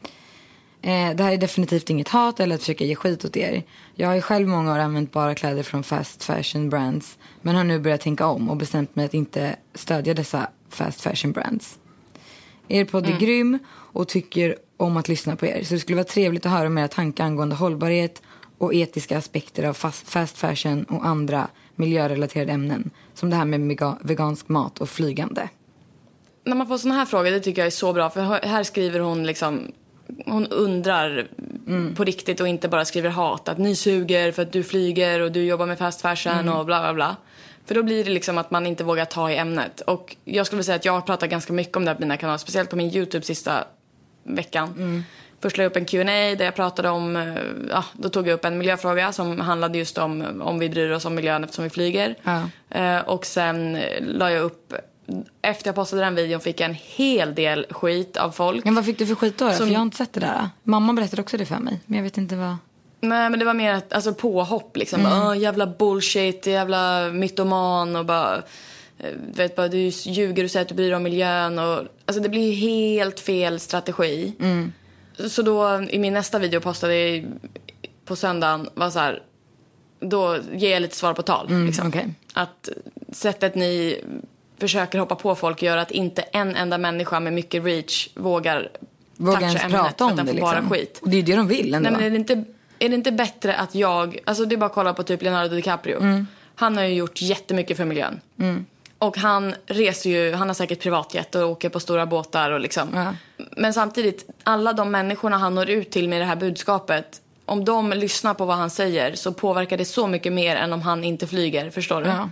Eh, det här är definitivt inget hat eller att försöka ge skit åt er. Jag har ju själv många år använt bara kläder från fast fashion brands. Men har nu börjat tänka om och bestämt mig att inte stödja dessa fast fashion brands. Er podd är mm. grym och tycker om att lyssna på er. Så det skulle vara trevligt att höra om era tankar angående hållbarhet och etiska aspekter av fast, fast fashion och andra miljörelaterade ämnen. Som det här med mega, vegansk mat och flygande. När man får såna här frågor, det tycker jag är så bra. För här skriver hon liksom... Hon undrar mm. på riktigt och inte bara skriver hat. Att ni suger för att du flyger och du jobbar med fast fashion mm. och bla bla bla. För då blir det liksom att man inte vågar ta i ämnet. Och jag skulle säga att jag har pratat ganska mycket om det här på mina kanaler. Speciellt på min YouTube sista veckan. Mm. Först la jag upp en Q and A där jag pratade om... Ja, då tog jag upp en miljöfråga som handlade just om om vi bryr oss om miljön eftersom vi flyger. Ja. Eh, och sen la jag upp... Efter jag postade den videon fick jag en hel del skit av folk. Men vad fick du för skit då? Som... För jag har inte sett det där. Mamma berättade också det för mig. Men jag vet inte vad... Nej, men det var mer ett, alltså, påhopp liksom. Mm. Åh, jävla bullshit, jävla mytoman och bara... Vet bara, du ljuger och säger att du bryr dig om miljön. Och, alltså det blir ju helt fel strategi. Mm. Så då i min nästa video postade jag på söndagen var så här... Då ger jag lite svar på tal. Mm, liksom. okay. Att sättet ni... försöker hoppa på folk gör att inte en enda människa med mycket reach vågar vågar ens prata om det liksom. Bara skit. Och det är det de vill ändå. Nej, men är det inte är det inte bättre att jag alltså det är bara att kolla på typ Leonardo DiCaprio. Mm. Han har ju gjort jättemycket för miljön. Mm. Och han reser ju, han har säkert privatjet och åker på stora båtar och liksom. Ja. Men samtidigt alla de människorna han når ut till med det här budskapet, om de lyssnar på vad han säger så påverkar det så mycket mer än om han inte flyger, förstår du? Ja.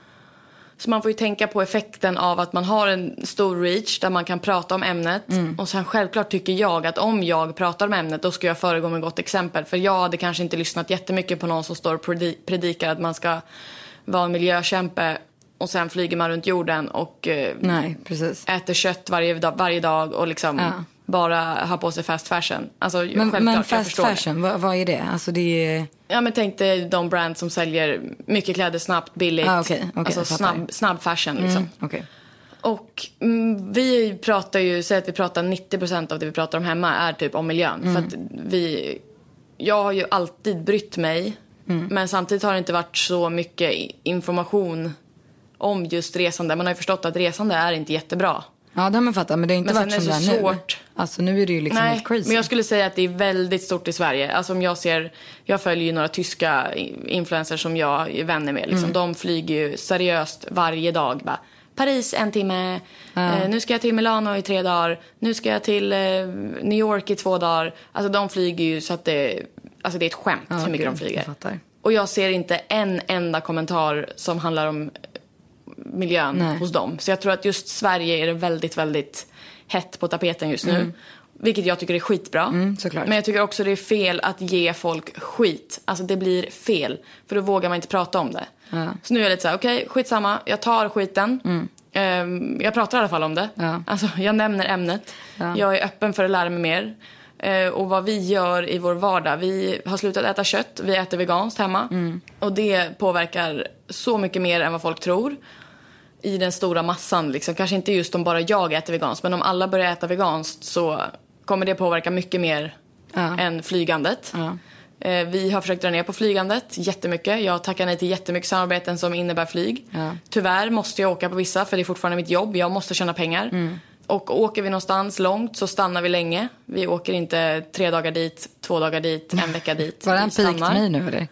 Så man får ju tänka på effekten av att man har en stor reach där man kan prata om ämnet. Mm. Och sen självklart tycker jag att om jag pratar om ämnet då ska jag föregå med gott exempel. För jag hade kanske inte lyssnat jättemycket på någon som står och predikar att man ska vara en miljökämpe. Och sen flyger man runt jorden och eh, Nej, precis. äter kött varje dag, varje dag och liksom ja. bara ha på sig fast fashion. Alltså, men men fast fashion, vad, vad är det? Alltså det är... Ja, men tänk dig de brands som säljer mycket kläder snabbt, billigt. Ah, okay, okay, alltså snabb, snabb fashion liksom. Mm, okay. Och mm, vi pratar ju, säg att vi pratar nittio procent av det vi pratar om hemma är typ om miljön. Mm. För att vi, jag har ju alltid brytt mig. Mm. Men samtidigt har det inte varit så mycket information om just resande. Man har ju förstått att resande är inte jättebra. Ja, det har man fattat, men det har inte men varit som det är så nu. Svårt. Alltså nu är det ju liksom Nej, helt crazy. Men jag skulle säga att det är väldigt stort i Sverige. Alltså om jag ser, jag följer ju några tyska influencers som jag är vänner med. Liksom. Mm. De flyger ju seriöst varje dag. Bara, Paris en timme, ja. eh, nu ska jag till Milano i tre dagar, nu ska jag till eh, New York i två dagar. Alltså de flyger ju så att det, alltså det är ett skämt ja, hur mycket okay. de flyger. Jag och jag ser inte en enda kommentar som handlar om miljön Nej. hos dem. Så jag tror att just Sverige är det väldigt, väldigt hett på tapeten just nu. Mm. Vilket jag tycker är skitbra. Mm, såklart. Men jag tycker också det är fel att ge folk skit. Alltså det blir fel. För då vågar man inte prata om det. Ja. Så nu är jag lite så här, okej, okay, skitsamma. Jag tar skiten. Mm. Um, jag pratar i alla fall om det. Ja. Alltså jag nämner ämnet. Ja. Jag är öppen för att lära mig mer. Eh, och vad vi gör i vår vardag. Vi har slutat äta kött, vi äter veganskt hemma. Mm. Och det påverkar så mycket mer än vad folk tror. I den stora massan liksom. Kanske inte just om bara jag äter veganskt, men om alla börjar äta veganskt så kommer det påverka mycket mer ja. än flygandet. Ja. Eh, vi har försökt dra ner på flygandet jättemycket. Jag tackar nej till jättemycket samarbeten som innebär flyg. Ja. Tyvärr måste jag åka på vissa, för det är fortfarande mitt jobb. Jag måste tjäna pengar. Mm. Och åker vi någonstans långt så stannar vi länge. Vi åker inte tre dagar dit, två dagar dit, en vecka dit. Var det en pik till mig nu eller?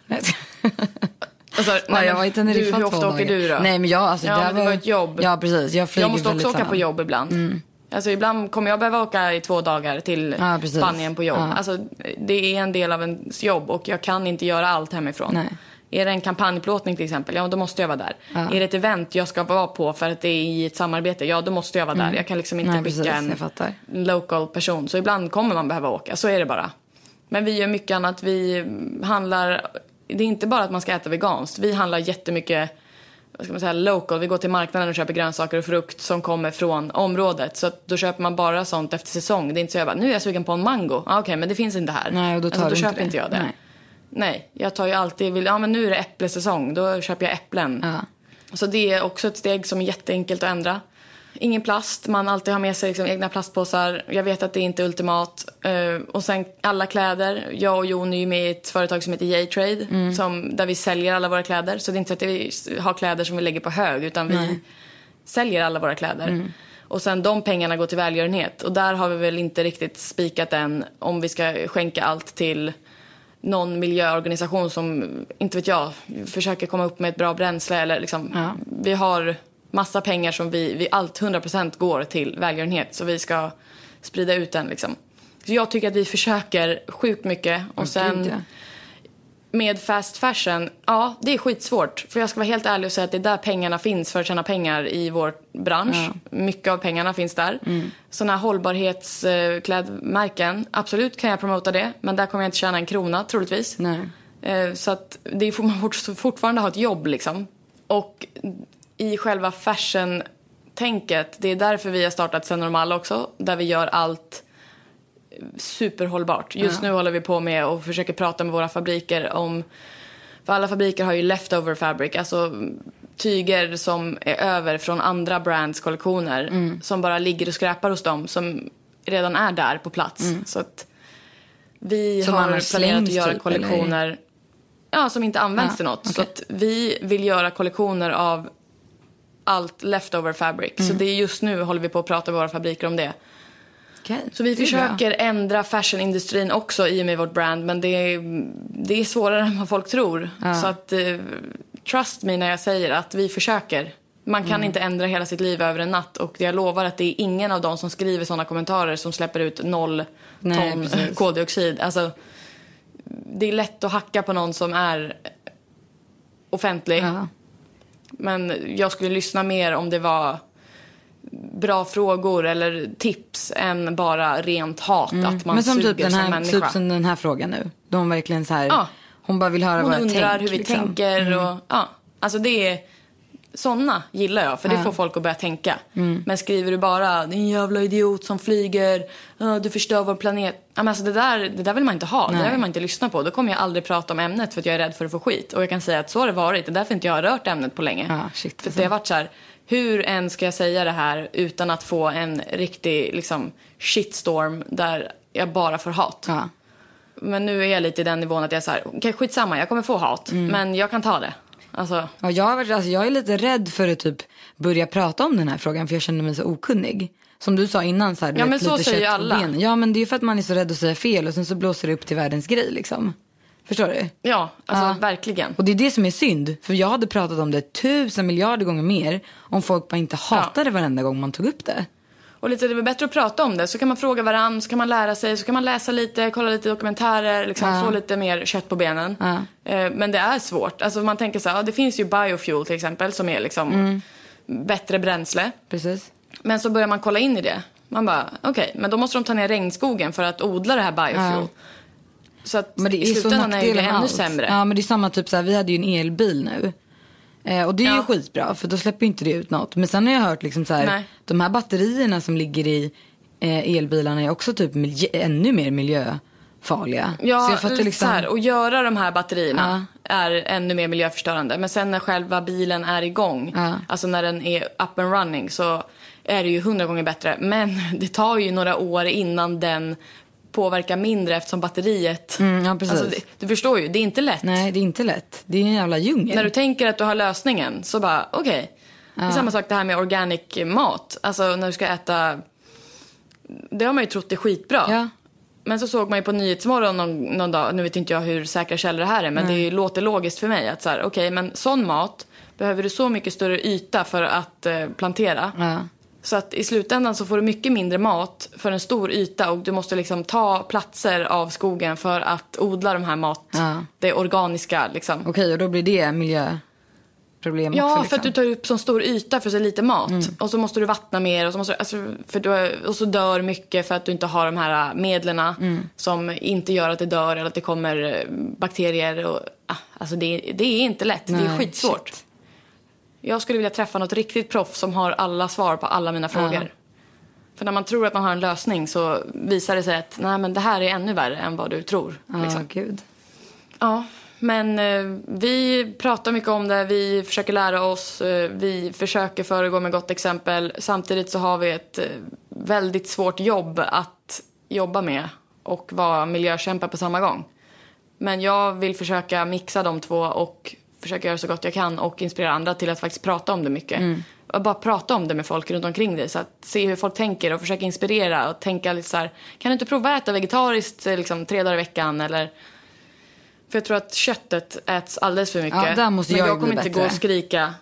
Alltså, nej, nej, jag var inte du, hur ofta åker du då? Nej, men jag, alltså, ja, det, men det var ett jobb. Ja, precis. Jag, jag måste också åka sällan. På jobb ibland. Mm. Alltså, ibland kommer jag behöva åka i två dagar till ja, Spanien på jobb. Ja. Alltså, det är en del av ens jobb och jag kan inte göra allt hemifrån. Nej. Är det en kampanjplåtning till exempel, ja då måste jag vara där. Ja. Är det ett event jag ska vara på för att det är i ett samarbete, ja då måste jag vara mm. där. Jag kan liksom inte Nej, skicka en local person. Så ibland kommer man behöva åka, så är det bara. Men vi gör mycket annat. Vi handlar, det är inte bara att man ska äta veganskt. Vi handlar jättemycket, vad ska man säga, local. Vi går till marknaden och köper grönsaker och frukt som kommer från området. Så att då köper man bara sånt efter säsong. Det är inte så jag bara, nu är jag sugen på en mango. Ah, Okej, okay, men det finns inte här. Nej, och då, tar alltså, då du köper inte, inte jag det. Nej. Nej, jag tar ju alltid, vill, ja men nu är det äpplesäsong, då köper jag äpplen. Ja. Så det är också ett steg som är jätteenkelt att ändra. Ingen plast, man alltid har med sig liksom egna plastpåsar. Jag vet att det inte är ultimat. Uh, och sen alla kläder. Jag och Jon är ju med i ett företag som heter J-Trade. Mm. Som, där vi säljer alla våra kläder. Så det är inte så att vi har kläder som vi lägger på hög. Utan vi Nej. säljer alla våra kläder. Mm. Och sen de pengarna går till välgörenhet. Och där har vi väl inte riktigt spikat än om vi ska skänka allt till någon miljöorganisation som, inte vet jag, försöker komma upp med ett bra bränsle. Eller liksom, ja. Vi har massa pengar som vi, vi allt hundra procent går till välgörenhet. Så vi ska sprida ut den liksom. Så jag tycker att vi försöker sjukt mycket. Och sen ja. med fast fashion, ja det är skitsvårt. För jag ska vara helt ärlig och säga att det är där pengarna finns för att tjäna pengar i vår bransch. Ja. Mycket av pengarna finns där. Mm. Sådana här hållbarhetsklädmärken, absolut kan jag promota det. Men där kommer jag inte tjäna en krona troligtvis. Nej. Så att det får man fortfarande ha ett jobb liksom. Och i själva fashion-tänket, det är därför vi har startat Sen Normal också. Där vi gör allt superhållbart. Just ja. nu håller vi på med och försöker prata med våra fabriker om, för alla fabriker har ju leftover fabric, alltså tyger som är över från andra brands kollektioner mm. som bara ligger och skräpar hos dem som redan är där på plats. Mm. Så att vi som har planerat att göra typ, kollektioner eller? Ja, som inte används ja, till något. Okay. Så att vi vill göra kollektioner av allt leftover fabric. Mm. Så det är just nu håller vi på att prata med våra fabriker om det. Okay. Så vi försöker ändra fashionindustrin också i och med vårt brand. Men det är, det är svårare än vad folk tror. Ja. Så att uh, trust me när jag säger att vi försöker. Man kan mm. inte ändra hela sitt liv över en natt. Och jag lovar att det är ingen av dem som skriver sådana kommentarer som släpper ut noll Nej, ton precis. koldioxid. Alltså, det är lätt att hacka på någon som är offentlig. Ja. Men jag skulle lyssna mer om det var bra frågor eller tips än bara rent hat. Mm. Att man Men som suger typ den här, som människa. Typ som den här frågan nu. De verkligen så här, ja. Hon bara vill höra hon vad jag tänker. Hon undrar hur vi liksom. tänker. Mm. Och, ja. Alltså det är, såna gillar jag. För det ja. får folk att börja tänka. Mm. Men skriver du bara, din jävla idiot som flyger. Du förstör vår planet. Ja, men alltså det, där, det där vill man inte ha. Nej. Det där vill man inte lyssna på. Då kommer jag aldrig prata om ämnet för att jag är rädd för att få skit. Och jag kan säga att så har det varit. Det är därför inte jag har rört ämnet på länge. Ja, shit, för det har varit så här, hur än ska jag säga det här utan att få en riktig liksom, shitstorm där jag bara får hat. Ja. Men nu är jag lite i den nivån att jag är så här, okej okay, skitsamma, jag kommer få hat. Mm. Men jag kan ta det. Alltså. Ja, jag, har varit, alltså, jag är lite rädd för att typ börja prata om den här frågan. För jag känner mig så okunnig. Som du sa innan så här, ja, vet, men så lite säger alla. Ben. Ja, men det är för att man är så rädd att säga fel. Och sen så blåser det upp till världens grej liksom. Förstår du? Ja, alltså ja. verkligen. Och det är det som är synd. För jag hade pratat om det tusen miljarder gånger mer. Om folk bara inte hatade ja. varenda gång man tog upp det. Och lite, det är bättre att prata om det. Så kan man fråga varann, så kan man lära sig. Så kan man läsa lite, kolla lite dokumentärer. Liksom, ja. Få lite mer kött på benen. Ja. Men det är svårt. Alltså man tänker så här, ja, det finns ju biofuel till exempel. Som är liksom mm. bättre bränsle. Precis. Men så börjar man kolla in i det. Man bara, okej, okay, men då måste de ta ner regnskogen för att odla det här biofuel. Ja. Så att men det är i slutändan är det ännu allt. sämre. Ja, men det är samma typ så här, vi hade ju en elbil nu. Eh, och det är ja. ju skitbra, för då släpper inte det ut något. Men sen har jag hört liksom så här, de här batterierna som ligger i eh, elbilarna är också typ milj- ännu mer miljöfarliga. Ja, så jag fattar liksom... så här, och göra de här batterierna ja. är ännu mer miljöförstörande. Men sen när själva bilen är igång, ja. alltså när den är up and running, så är det ju hundra gånger bättre. Men det tar ju några år innan den påverkar mindre eftersom batteriet... Mm, ja, precis. Alltså, det, du förstår ju, det är inte lätt. Nej, det är inte lätt. Det är en jävla djungel. När du tänker att du har lösningen så bara, okej. Okay. Ja. Det är samma sak det här med organic mat. Alltså när du ska äta... Det har man ju trott är skitbra. Ja. Men så såg man ju på Nyhetsmorgon någon, någon dag, nu vet inte jag hur säkra källor det här är, men mm. det låter logiskt för mig att så här, okej, okay, men sån mat behöver du så mycket större yta för att eh, plantera. Ja. Så att i slutändan så får du mycket mindre mat för en stor yta och du måste liksom ta platser av skogen för att odla de här mat, ja. det organiska liksom. Okej, okay, och då blir det miljöproblem ja, också, liksom. För att du tar upp så stor yta för så lite mat. Mm. Och så måste du vattna mer och så, måste, alltså, för du har, och så dör mycket för att du inte har de här medlerna mm. som inte gör att det dör eller att det kommer bakterier. Och, alltså det, det är inte lätt, nej, det är skitsvårt. Shit. Jag skulle vilja träffa något riktigt proffs som har alla svar på alla mina frågor. Ja. För när man tror att man har en lösning så visar det sig att nej, men det här är ännu värre än vad du tror. Ja, liksom. gud. Ja, men eh, vi pratar mycket om det. Vi försöker lära oss. Eh, vi försöker föregå med gott exempel. Samtidigt så har vi ett eh, väldigt svårt jobb att jobba med och vara miljökämpar på samma gång. Men jag vill försöka mixa de två och försöka göra så gott jag kan och inspirera andra till att faktiskt prata om det mycket. Mm. Och bara prata om det med folk runt omkring dig. Så att se hur folk tänker och försöka inspirera och tänka lite så här, kan du inte prova att äta vegetariskt liksom, tre dagar i veckan? Eller... För jag tror att köttet äts alldeles för mycket. Ja, där måste jag, men jag kommer inte bättre. gå och skrika.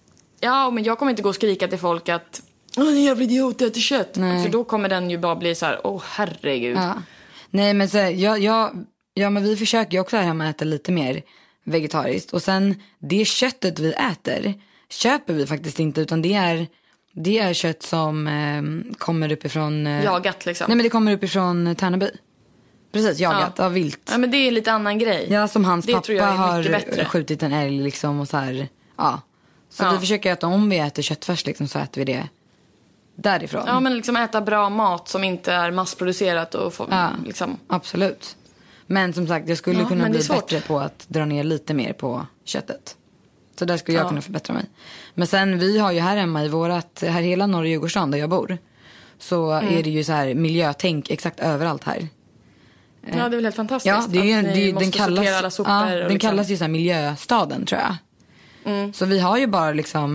Ja, men jag kommer inte gå och skrika till folk att åh, en jävla idiot äter kött. Nej. För då kommer den ju bara bli så här, åh herregud. Ja. Nej, men så, jag, jag, ja, men vi försöker ju också här hemma äta lite mer vegetariskt. Och sen det köttet vi äter köper vi faktiskt inte, utan det är, det är kött som eh, kommer uppifrån... Eh, jagat liksom. Nej, men det kommer uppifrån Tärnaby. Precis, jagat ja. av vilt. Ja, men det är en lite annan grej. Ja, som hans det pappa har skjutit en älg liksom och så här. Ja. Så ja. Vi försöker äta, om vi äter köttfärs liksom, så äter vi det därifrån. Ja, men liksom äta bra mat som inte är massproducerat och få, ja, liksom. Absolut. Men som sagt, jag skulle ja, kunna bli bättre på att dra ner lite mer på köttet. Så där skulle jag ja. kunna förbättra mig. Men sen, vi har ju här hemma i vårat, här hela norra Djurgårdsstaden där jag bor, så mm. är det ju så här miljötänk exakt överallt här. Ja, det är väl helt fantastiskt. Ja, det är ju, att det, måste den kallas, sortera alla sopor. Ja, och den liksom. kallas ju så här miljöstaden, tror jag. Mm. Så vi har ju bara liksom,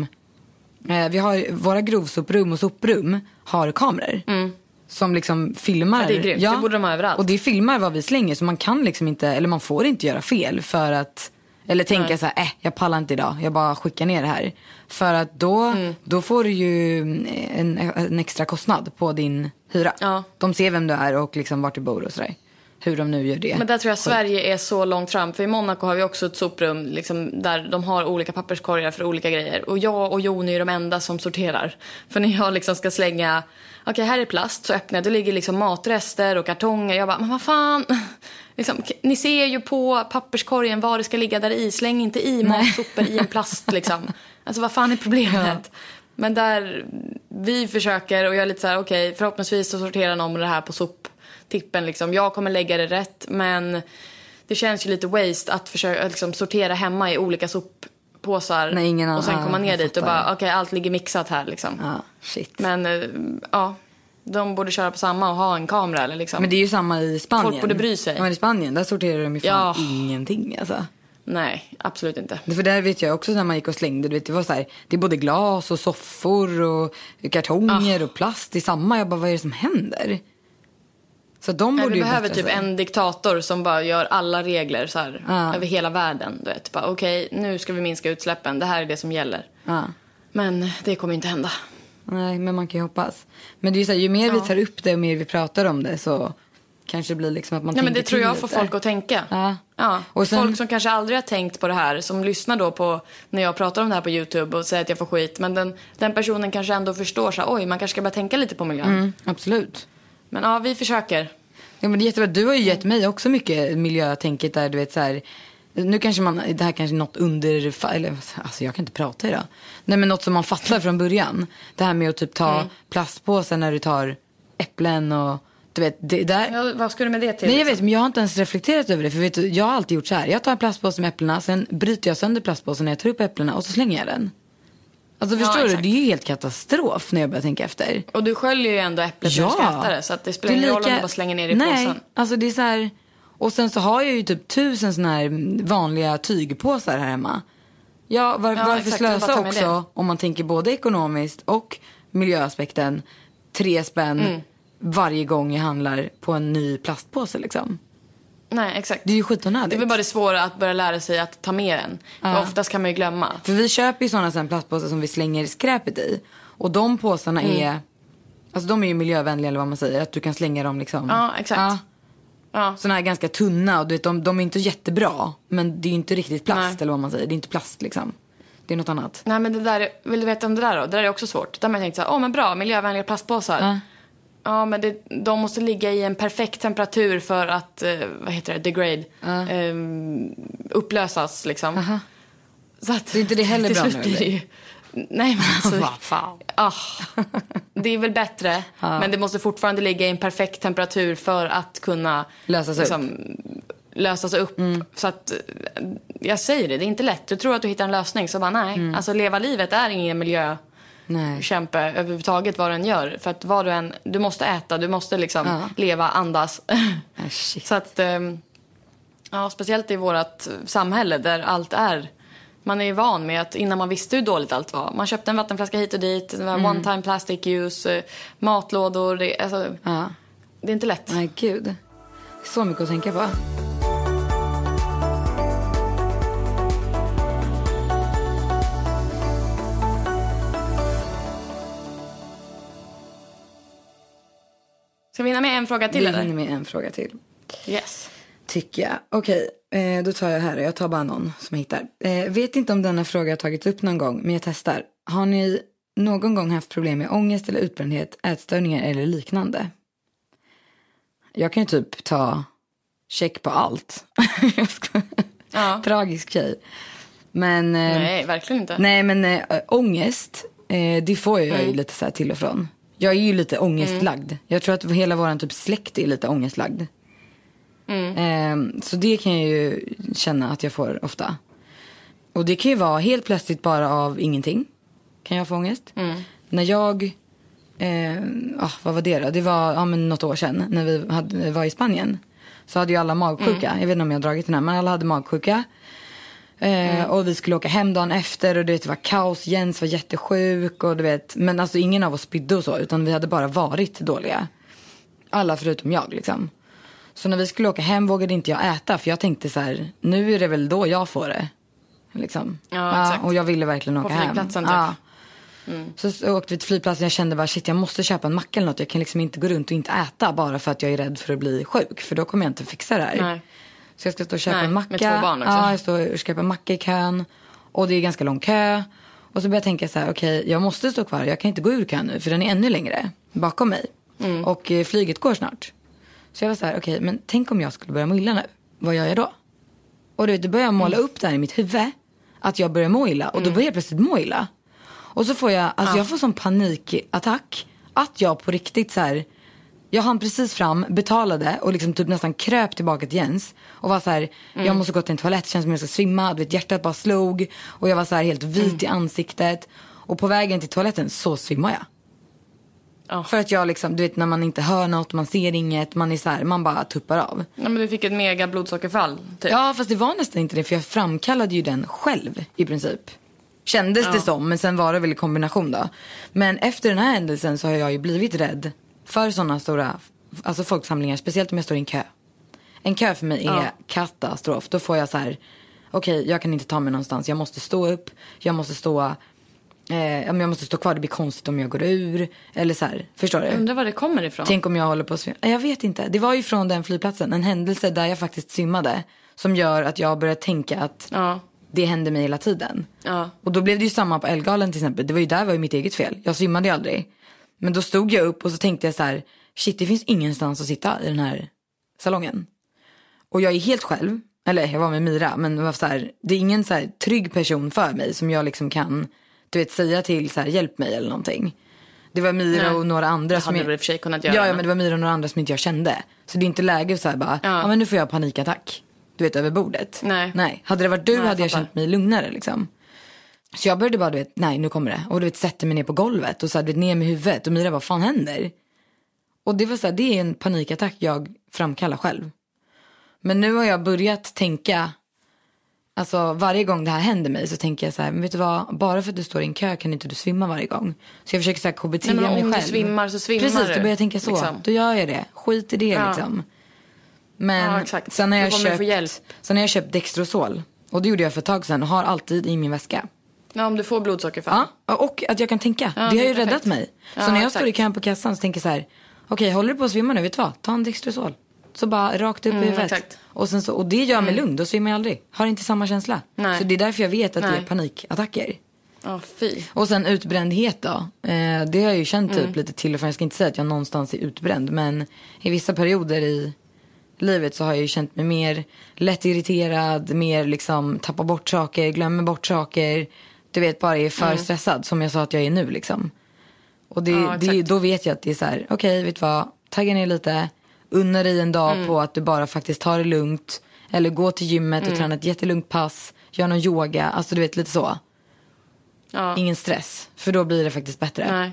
eh, vi har våra grovsoprum och soprum har kameror. Mm. Som liksom filmar. Ja, det är grymt. Ja, det borde de ha överallt. Och det filmar vad vi slänger, så man kan liksom inte, eller man får inte göra fel för att, eller tänka Nej. så här, eh, jag pallar inte idag, jag bara skickar ner det här. För att då, mm. då får du ju en, en extra kostnad på din hyra. Ja. De ser vem du är och liksom vart du bor och sådär. Hur de nu gör det. Men där tror jag Sverige är så långt fram. För i Monaco har vi också ett soprum liksom, där de har olika papperskorgar för olika grejer. Och jag och Jon är ju de enda som sorterar. För när jag liksom ska slänga, okej okay, här är plast, så öppnar jag, det ligger liksom matrester och kartonger. Jag bara, men vad fan, liksom, ni ser ju på papperskorgen vad det ska ligga där i. Släng inte i matsopor i en plast liksom. Alltså vad fan är problemet? Ja. Men där vi försöker, och jag är lite så här, okej, okay, förhoppningsvis så sorterar någon det här på sop. Tippen liksom. Jag kommer lägga det rätt, men det känns ju lite waste att försöka liksom, sortera hemma i olika soppåsar. Nej, ingen och sen komma ner dit och bara, okej, okay, allt ligger mixat här liksom. Ja, shit. Men ja, de borde köra på samma och ha en kamera eller liksom. Men det är ju samma i Spanien. Folk borde bry sig. Ja, men i Spanien, där sorterar de ju fan ja. ingenting alltså. Nej, absolut inte. För där vet jag också när man gick och slängde, du vet, det var så här, det är både glas och soffor och kartonger ah. och plast i samma. Jag bara, vad är det som händer? Så de borde vi ju behöver typ sig. En diktator som bara gör alla regler så här, ah. över hela världen. Du vet, bara okej, okay, nu ska vi minska utsläppen. Det här är det som gäller. Ah. Men det kommer inte hända. Nej, men man kan ju hoppas. Men det är ju så här, ju mer ja. vi tar upp det och mer vi pratar om det, så kanske det blir liksom att man Nej, tänker men det tror jag får lite. folk att tänka. Ja. Ja. Och sen, folk som kanske aldrig har tänkt på det här, som lyssnar då på när jag pratar om det här på YouTube och säger att jag får skit. Men den, den personen kanske ändå förstår så här, oj, man kanske ska bara tänka lite på miljön. Mm, absolut. Men ja, vi försöker. Ja, men det är jättebra. Du har ju gett mig också mycket miljötänket där, du vet så här. Nu kanske man, det här kanske är något under, eller alltså jag kan inte prata idag. Nej, men något som man fattar från början. Det här med att typ ta mm. plastpåsar när du tar äpplen och du vet, det där... Ja, vad ska du med det till? Nej, jag liksom? vet, men jag har inte ens reflekterat över det. För vet du, jag har alltid gjort så här. Jag tar en plastpåse med äpplena, sen bryter jag sönder plastpåsen när jag tar upp äpplena och så slänger jag den. Alltså förstår Ja, du, det är ju helt katastrof när jag börjar tänka efter. Och du sköljer ju ändå äpplet Ja. när du ska äta det. Så att det spelar ingen roll om du bara slänger ner i Nej, påsen. alltså det är så här... Och sen så har jag ju typ tusen såna här vanliga tygpåsar här hemma. Ja, var, Ja, varför exakt, slösa jag bara tar med också det. om man tänker både ekonomiskt och miljöaspekten. Tre spänn Mm. varje gång jag handlar på en ny plastpåse liksom. Nej, exakt. Det är ju skitonödigt. Det är väl bara det svåra att börja lära sig att ta med den. Ja. För oftast kan man ju glömma. För vi köper ju sådana sen plastpåsar som vi slänger skräpet i. Och de påsarna Mm. är... Alltså de är ju miljövänliga eller vad man säger. Att du kan slänga dem liksom. Ja, exakt. Ja. Ja. Såna här ganska tunna. Och du vet, de, de är inte jättebra. Men det är ju inte riktigt plast Nej. eller vad man säger. Det är inte plast liksom. Det är något annat. Nej, men det där, vill du veta om det där då? Det där är också svårt. Där har man tänkt så här, åh men bra, miljövänliga plastpåsar. Ja. Ja, men det, de måste ligga i en perfekt temperatur för att, eh, vad heter det, degrade, Ja. eh, upplösas liksom. Aha. Så att, Det är inte det heller till bra slut nu, blir det eller? ju- Nej, men alltså, Vad fan. ah, det är väl bättre, men det måste fortfarande ligga i en perfekt temperatur för att kunna Lösas liksom, lösas upp. Mm. Så att, jag säger det, det är inte lätt. Du tror att du hittar en lösning, så bara nej. Mm. Alltså leva livet är ingen miljö. Nej. Kämpa överhuvudtaget vad du än gör. För att vad du än, du måste äta, du måste liksom Ja. leva, andas. Ah, shit. Så att, ehm, ja, speciellt i vårt samhälle där allt är, man är ju van med att innan man visste hur dåligt allt var. Man köpte en vattenflaska hit och dit, mm. one time plastic use, eh, matlådor, det, alltså, Ja. det är inte lätt. Nej, gud. Det är så mycket att tänka på. Ska vi hinna med en fråga till Vi eller? hinner med en fråga till. Yes. Tycker jag. Okej, eh, då tar jag här. Jag tar bara någon som jag hittar. Eh, vet inte om denna fråga har tagits upp någon gång, men jag testar. Har ni någon gång haft problem med ångest eller utbrändhet, ätstörningar eller liknande? Jag kan ju typ ta check på allt. Jag ska... Ja. Tragisk tjej. Men... Eh, Nej, verkligen inte. Nej, men äh, ångest, äh, det får jag Mm. ju lite så här till och från. Jag är ju lite ångestlagd. Jag tror att hela våran typ släkt är lite ångestlagd. Mm. Ehm, så det kan jag ju känna att jag får ofta. Och det kan ju vara helt plötsligt bara av ingenting. Kan jag få ångest. Mm. När jag, eh, ah, vad var det då? Det var ja, men något år sedan när vi hade, var i Spanien. Så hade ju alla magsjuka. Mm. Jag vet inte om jag har dragit den här, men alla hade magsjuka. Eh, Mm. Och vi skulle åka hem dagen efter och du vet, det var kaos. Jens var jättesjuk och du vet, men alltså ingen av oss spydde och så, utan vi hade bara varit dåliga. Alla förutom jag liksom. Så när vi skulle åka hem vågade inte jag äta, för jag tänkte så här, nu är det väl då jag får det liksom. Ja, exakt. Och jag ville verkligen åka På hem. flygplatsen, typ. Ja. Så, så åkte vi till flygplatsen och jag kände bara shit, jag måste köpa en macka eller något. Jag kan liksom inte gå runt och inte äta bara för att jag är rädd för att bli sjuk, för då kommer jag inte fixa det här. Nej. Så jag ska stå och köpa Nej, en macka. med två barn också. Ja, jag står och köper en macka i kön. Och det är ganska lång kö. Och så börjar jag tänka så här, okej, okay, jag måste stå kvar. Jag kan inte gå ur kön nu, för den är ännu längre bakom mig. Mm. Och eh, flyget går snart. Så jag var så här, okej, okay, men tänk om jag skulle börja må illa nu. Vad gör jag då? Och du vet, då börjar jag måla Mm. upp där i mitt huvud att jag börjar må illa. Och då börjar jag plötsligt må illa. Och så får jag, alltså Ja. jag får sån panikattack att jag på riktigt så här, jag hann precis fram, betalade och liksom typ nästan kröp tillbaka till Jens. Och var så här, jag måste gå till en toalett, känns som jag ska svimma. Du vet, hjärtat bara slog. Och jag var så här helt vit i ansiktet. Och på vägen till toaletten så svimmar jag. Ja. För att jag liksom, du vet när man inte hör något, man ser inget, man är så här, man bara tuppar av. Ja, men du fick ett mega blodsockerfall, typ. Ja, fast det var nästan inte det, för jag framkallade ju den själv i princip. Kändes Ja. det som, men sen var det väl i kombination då. Men efter den här händelsen så har jag ju blivit rädd för sådana stora, alltså folksamlingar, speciellt om jag står i en kö. En kö för mig är Ja. katastrof. Då får jag så här, okej, okay, jag kan inte ta mig någonstans. Jag måste stå upp, jag måste stå, eh, jag måste stå kvar, det blir konstigt om jag går ur. Eller så här, förstår du? Jag undrar var det kommer ifrån. Tänk om jag håller på att svimma. Jag vet inte. Det var ju från den flygplatsen. En händelse där jag faktiskt svimmade. Som gör att jag börjar tänka att Ja. det hände mig hela tiden. Ja. Och då blev det ju samma på Elgalen till exempel. Det var ju där var ju mitt eget fel. Jag svimmade ju aldrig. Men då stod jag upp och så tänkte jag så här, shit, det finns ingenstans att sitta i den här salongen. Och jag är helt själv. Eller jag var med Mira. Men det var så här, det är ingen så här trygg person för mig som jag liksom kan, du vet, säga till så här, hjälp mig eller någonting. Det var Mira Nej. och några andra det som hade jag... väl i och för sig kunnat göra. Ja, ja, men det var Mira och några andra som inte jag kände. Så det är inte läge så här bara, ja, ja men nu får jag panikattack. Du vet, över bordet. Nej. Nej. Hade det varit du Nej, hade jag fattar. känt mig lugnare liksom. Så jag började bara, du vet, nej nu kommer det. Och du vet, sätter mig ner på golvet och så här, du vet, ner med huvudet. Och Mira, vad fan händer? Och det var så här, det är en panikattack jag framkallar själv. Men nu har jag börjat tänka, alltså varje gång det här händer mig så tänker jag så här, men vet du vad, bara för att du står i en kö kan inte du svimma varje gång. Så jag försöker så här K B T Nej, men mig om själv. du svimmar så svimmar Precis, du. då börjar jag tänka så. Liksom. Då gör jag det. Skit i det Ja. liksom. Men Ja, exakt. sen har jag Då kommer du få hjälp. köpt, sen har jag köpt Dextrosol. Och det gjorde jag för ett tag sedan och har alltid i min väska. Ja, om du får blodsockerfall. Ja, och att jag kan tänka. Ja, det har det är ju räddat perfekt. mig. Så Ja, när jag exakt. står i kön på kassan så tänker jag så här, okej, håller du på att svimma nu, vet du vad? Ta en Dextrosol. Så bara rakt upp i Mm, huvudet. exakt. Och, sen så, och det gör mig lugn, då svimmar jag aldrig. Har inte samma känsla. Nej. Så det är därför jag vet att det Nej. är panikattacker. Ja, fy. Och sen utbrändhet då. Eh, det har jag ju känt typ Mm. lite till och från. Jag ska inte säga att jag någonstans är utbränd. Men i vissa perioder i livet så har jag ju känt mig mer lättirriterad. Mer liksom tappa bort saker, glömmer bort saker. Du vet, bara är för Mm. stressad som jag sa att jag är nu liksom. Och det, Ja, det, exakt. då vet jag att det är så här, okej, vet du vad, tagga ner lite. Unna dig en dag Mm. på att du bara faktiskt tar det lugnt. Eller gå till gymmet Mm. och träna ett jättelugnt pass. Gör någon yoga, alltså du vet lite så. Ja. Ingen stress, för då blir det faktiskt bättre. Nej.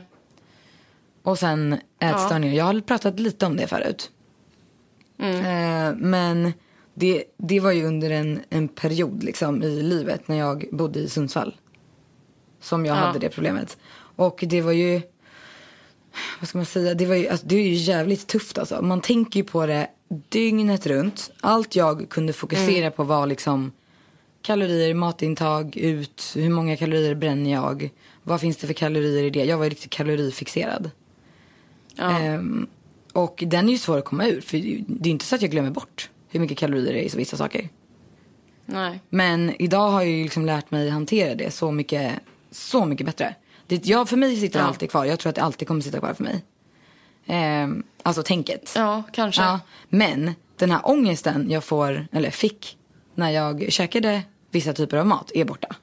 Och sen ätstörningar. Jag har pratat lite om det förut. Mm. Eh, men det, det var ju under en, en period liksom, i livet när jag bodde i Sundsvall. Som jag Ja. hade det problemet. Och det var ju, vad ska man säga, det, var ju, alltså, det är ju jävligt tufft alltså. Man tänker ju på det dygnet runt. Allt jag kunde fokusera på var liksom kalorier, matintag, ut, hur många kalorier bränner jag, vad finns det för kalorier i det. Jag var ju riktigt kalorifixerad. Ja. Ehm, och den är ju svår att komma ur, för det är inte så att jag glömmer bort hur mycket kalorier det är i så vissa saker. Nej. Men idag har jag ju liksom lärt mig hantera det så mycket, så mycket bättre. Det, jag, för mig sitter det Ja. alltid kvar. Jag tror att det alltid kommer sitta kvar för mig. Ehm, alltså tänket. Ja, kanske. Ja, men den här ångesten jag får, eller fick, när jag käkade vissa typer av mat är borta.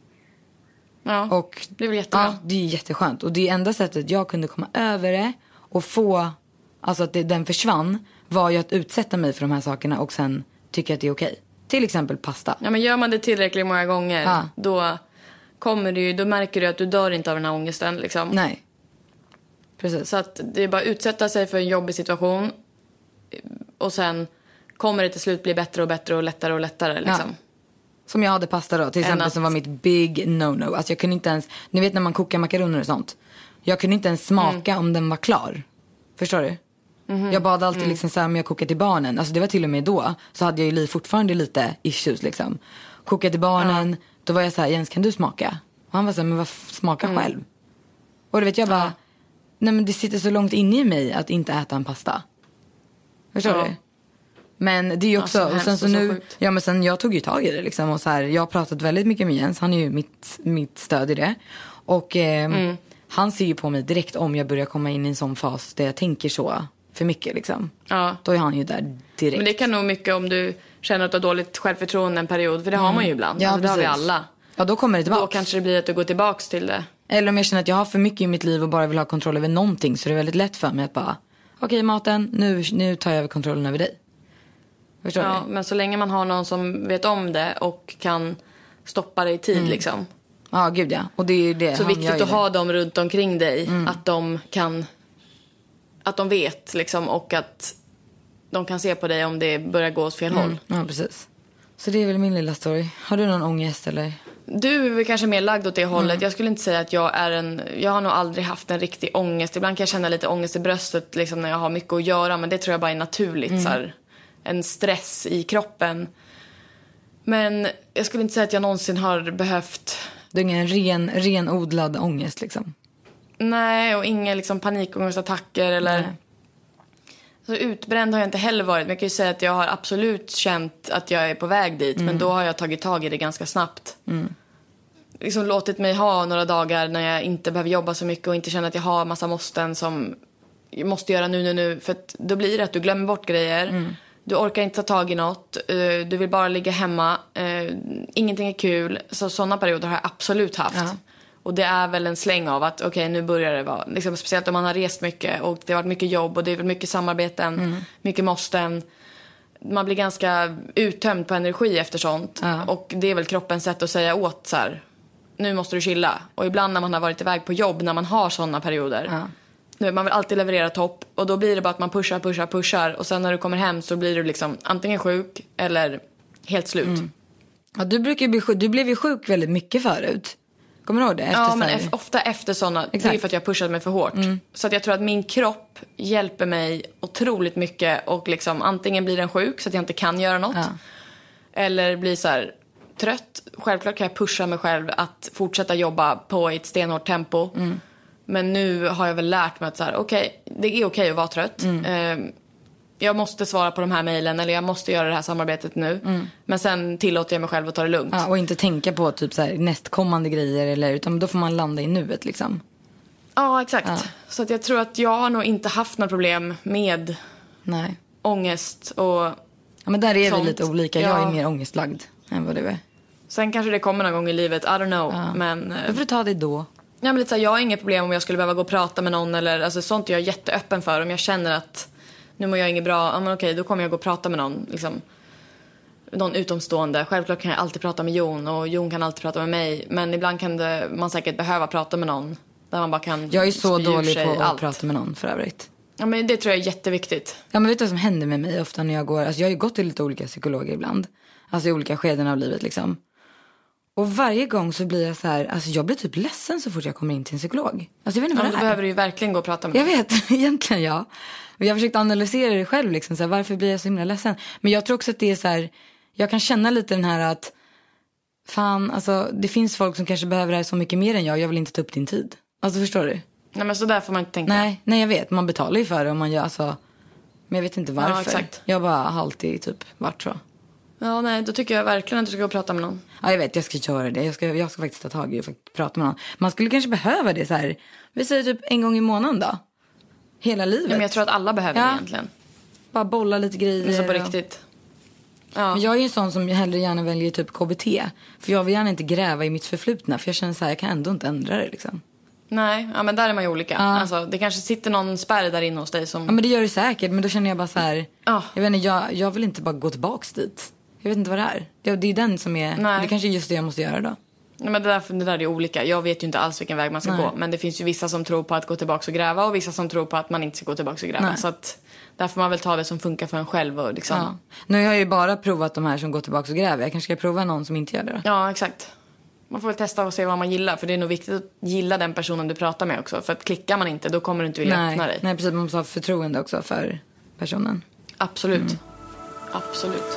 Ja. Och det blir jättebra. ja, det är jätteskönt. Och det enda sättet jag kunde komma över det och få, alltså att det, den försvann, var ju att utsätta mig för de här sakerna och sen tycka att det är okej. Till exempel pasta. Ja, men gör man det tillräckligt många gånger, Ja. då kommer du ju, då märker du att du dör inte av den här ångesten liksom. Nej. Precis. Så att det är bara att utsätta sig för en jobbig situation och sen kommer det till slut bli bättre och bättre och lättare och lättare liksom. Ja. Som jag hade pasta då, till exempel, att- som var mitt big no-no. Alltså jag kunde inte ens, ni vet när man kokar makaroner och sånt. Jag kunde inte ens smaka Mm. om den var klar. Förstår du? Mhm. Jag bad alltid Mm. liksom så här, om jag kokar till barnen. Alltså det var till och med då, så hade jag ju li- fortfarande lite issues liksom. Koka till barnen, då var jag så här, Jens kan du smaka? Och han var så här, men vad f- smaka Mm. själv. Och du vet jag bara, nej men det sitter så långt inne i mig att inte äta en pasta. Förstår Ja. du? Men det är ju också, Ja, så och sen hemskt så och så nu, sjukt. ja men sen jag tog ju tag i det liksom och så här, jag har pratat väldigt mycket med Jens, han är ju mitt, mitt stöd i det. Och eh, Mm. han ser ju på mig direkt om jag börjar komma in i en sån fas där jag tänker så för mycket liksom. Ja. Då är han ju där direkt. Men det kan nog mycket om du känner att du har dåligt självförtroende en period, för det har man ju ibland. Ja, alltså, det har vi precis. alla. Ja, då kommer det tillbaka. Då kanske det blir att du går tillbaks till det. Eller om jag känner att jag har för mycket i mitt liv och bara vill ha kontroll över någonting, så det är väldigt lätt för mig att bara, okej maten, nu, nu tar jag över kontrollen över dig. Förstår Ja, du? men så länge man har någon som vet om det och kan stoppa det i tid liksom. Ja, gud ja. Och det är ju det Så han gör viktigt ju att det. ha dem runt omkring dig. Att de kan, att de vet liksom, och att de kan se på dig om det börjar gå åt fel håll. Mm. Ja, precis. Så det är väl min lilla story. Har du någon ångest eller? Du är väl kanske mer lagd åt det hållet. Mm. Jag skulle inte säga att jag är en... Jag har nog aldrig haft en riktig ångest. Ibland kan jag känna lite ångest i bröstet liksom, när jag har mycket att göra. Men det tror jag bara är naturligt. Mm. Så här, en stress i kroppen. Men jag skulle inte säga att jag någonsin har behövt... Du är ingen ren, renodlad ångest liksom? Nej, och inga liksom, panikångestattacker eller... Nej. Så utbränd har jag inte heller varit. Men jag kan ju säga att jag har absolut känt att jag är på väg dit. Mm. Men då har jag tagit tag i det ganska snabbt. Mm. Liksom låtit mig ha några dagar när jag inte behöver jobba så mycket. Och inte känner att jag har massa måsten som jag måste göra nu, nu, nu. För att då blir det att du glömmer bort grejer. Mm. Du orkar inte ta tag i något. Uh, du vill bara ligga hemma. Uh, ingenting är kul. Så sådana perioder har jag absolut haft. Ja. Och det är väl en släng av att okej, okay, nu börjar det vara liksom, speciellt om man har rest mycket och det har varit mycket jobb och det är väl mycket samarbeten, mm. mycket måsten. Man blir ganska uttömd på energi efter sånt. Ja. Och det är väl kroppens sätt att säga åt så här, nu måste du chilla. Och ibland när man har varit iväg på jobb, när man har sådana perioder, ja. nu, man vill alltid leverera topp. Och då blir det bara att man pushar, pushar, pushar. Och sen när du kommer hem så blir du liksom antingen sjuk eller helt slut. Mm. Ja, du, brukar bli sjuk, du blev ju sjuk väldigt mycket förut. Kommer du ihåg det? Efter ja, men e- ofta efter sådana. Det är för att jag pushat mig för hårt. Mm. Så att jag tror att min kropp hjälper mig otroligt mycket. Och liksom antingen blir den sjuk så att jag inte kan göra något. Ja. Eller blir så här trött. Självklart kan jag pusha mig själv att fortsätta jobba på ett stenhårt tempo. Mm. Men nu har jag väl lärt mig att så här, okay, det är okej okay att vara trött. Mm. Eh, jag måste svara på de här mejlen eller jag måste göra det här samarbetet nu. Mm. Men sen tillåter jag mig själv att ta det lugnt. Ja, och inte tänka på typ så här nästkommande grejer eller, utan då får man landa i nuet liksom. Ja, exakt. Ja. Så att jag tror att jag har nog inte haft några problem med Nej. ångest och ja, men där är sånt. Vi lite olika. Ja. Jag är mer ångestlagd än vad du är. Sen kanske det kommer någon gång i livet, I don't know. Ja. Men då får du ta det då. Ja, men lite så här, jag har inga problem om jag skulle behöva gå och prata med någon eller alltså sånt är jag jätteöppen för. Om jag känner att nu mår jag inget bra, ja men okej, då kommer jag gå och prata med någon liksom, någon utomstående. Självklart kan jag alltid prata med Jon och Jon kan alltid prata med mig. Men ibland kan det, man säkert behöva prata med någon där man bara kan. Jag är så dålig på att allt. prata med någon för övrigt. Ja, men det tror jag är jätteviktigt. Ja, men vet du vad som händer med mig ofta när jag går, alltså jag har ju gått till lite olika psykologer ibland. Alltså i olika skeden av livet liksom. Och varje gång så blir jag så här, alltså jag blir typ ledsen så fort jag kommer in till en psykolog. Alltså jag vet inte vad ja, det är. Då behöver du ju verkligen gå och prata med Jag vet, egentligen ja. Och jag har försökt analysera det själv liksom, så här, varför blir jag så himla ledsen? Men jag tror också att det är så här, jag kan känna lite den här att, fan, alltså det finns folk som kanske behöver det här så mycket mer än jag. Jag vill inte ta upp din tid. Alltså förstår du? Nej, men så där får man inte tänka. Nej, nej jag vet, man betalar ju för det och man gör alltså, men jag vet inte varför. Ja, exakt. Jag bara har alltid typ varit så. Ja, nej, då tycker jag verkligen att du ska gå och prata med någon. Ja, jag vet, jag ska göra det. Jag ska, jag ska faktiskt ta tag i och prata med någon. Man skulle kanske behöva det så här, vi säger typ en gång i månaden då. Hela livet. Ja, men jag tror att alla behöver ja. det egentligen. Bara bolla lite grejer. Men så på riktigt. Ja. Men jag är ju en sån som hellre gärna väljer typ K B T. För jag vill gärna inte gräva i mitt förflutna. För jag känner så här, jag kan ändå inte ändra det liksom. Nej, ja, men där är man ju olika. Ja. Alltså, det kanske sitter någon spärr där inne hos dig som... Ja, men det gör det säkert. Men då känner jag bara så här, ja. jag vet inte, jag, jag vill inte bara gå tillbaks dit. Jag vet inte vad det är. Det, det är den som är, Nej. det kanske är just det jag måste göra då. Nej, men det där, det där är olika. Jag vet ju inte alls vilken väg man ska Nej. gå. Men det finns ju vissa som tror på att gå tillbaka och gräva. Och vissa som tror på att man inte ska gå tillbaka och gräva. Nej. Så att där får man väl ta det som funkar för en själv. Och liksom... ja. Nu har jag ju bara provat de här som går tillbaka och gräver. Jag kanske ska prova någon som inte gör det då. Ja, exakt. Man får väl testa och se vad man gillar. För det är nog viktigt att gilla den personen du pratar med också. För att klickar man inte, då kommer du inte vilja Nej. öppna dig. Nej, precis. Man måste ha förtroende också för personen. Absolut. Mm. Absolut.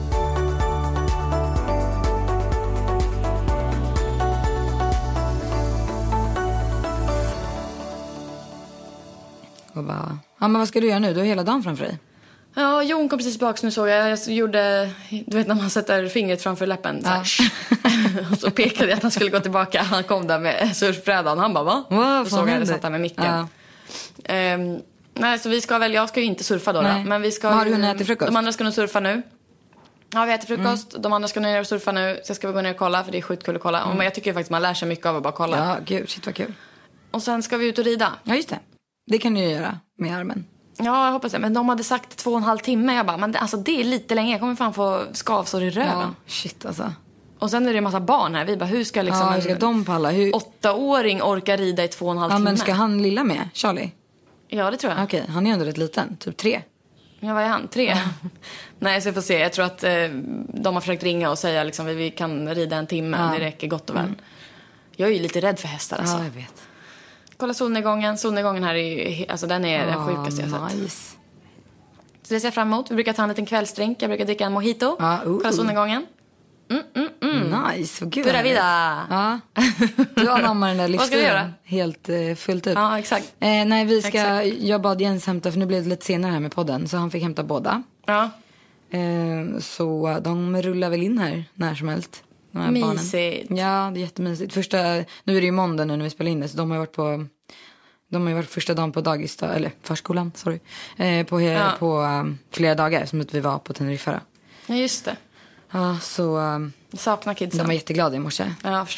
Och bara, ja men vad ska du göra nu? Du har hela dagen framför dig. Ja, Jon kom precis tillbaka, nu såg jag. Jag gjorde, du vet när man sätter fingret framför läppen. Så, ja. Och så pekade jag att han skulle gå tillbaka. Han kom där med surfbrädan. Han bara, va? Wow, och såg jag det satt där med micken. Ja. Um, nej, så vi ska väl, jag ska ju inte surfa då. då men vi ska har du hunnit äta frukost? De andra ska nog surfa nu. Ja, vi äter frukost. Mm. De andra ska ner och surfa nu. Så jag ska gå ner och kolla, för det är skitkul att kolla. Mm. Men jag tycker faktiskt man lär sig mycket av att bara kolla. Ja, gud, shit vad kul. Och sen ska vi ut och rida. Ja, just det. Det kan du ju göra med armen. Ja, jag hoppas det. Men de hade sagt två och en halv timme. Jag bara, men det, alltså, det är lite länge. Jag kommer fan få skavsår i röven. Ja, shit alltså. Och sen är det en massa barn här. Vi bara, hur ska liksom ja, hur ska de palla? Hur... åttaåring orka rida i två och en halv ja, timme? Men ska han lilla med? Charlie? Ja, det tror jag. Okej, han är ändå rätt liten. Typ tre. Ja, vad är han? Tre? Ja. Nej, så jag får se. Jag tror att eh, de har försökt ringa och säga liksom, vi, vi kan rida en timme. Ja. Det räcker gott och väl. Mm. Jag är ju lite rädd för hästar alltså. Ja, jag vet. Kolla solnedgången. Solnedgången här är ju, alltså den är oh, den sjukaste jag sett. Nice. Så det ser jag fram emot. Vi brukar ta en liten kvällsdrink. Jag brukar dricka en mojito. Ah, uh, kolla solnedgången. Mm, mm, mm. Nice, gud. Pura vida. Ja. Du anammar den där livsstilen. Vad ska vi göra? Helt eh, fullt ut. Ja, exakt. Eh, nej, vi ska, exakt. Jag bad Jens hämta, för nu blev det lite senare här med podden. Så han fick hämta båda. Ja. Eh, så de rullar väl in här när som helst. Mysigt. Barnen. Ja, det är jättemysigt. Första, nu är det ju måndag nu när vi spelar in det. Så de har ju varit på, de har ju varit första dagen på dagis, eller förskolan, sorry. Eh, på ja. på um, flera dagar som att vi var på Teneriffa. Ja, just det. Ja, så um, saknar kidsen. De var jätteglada i morse. Ja, jag förstår det.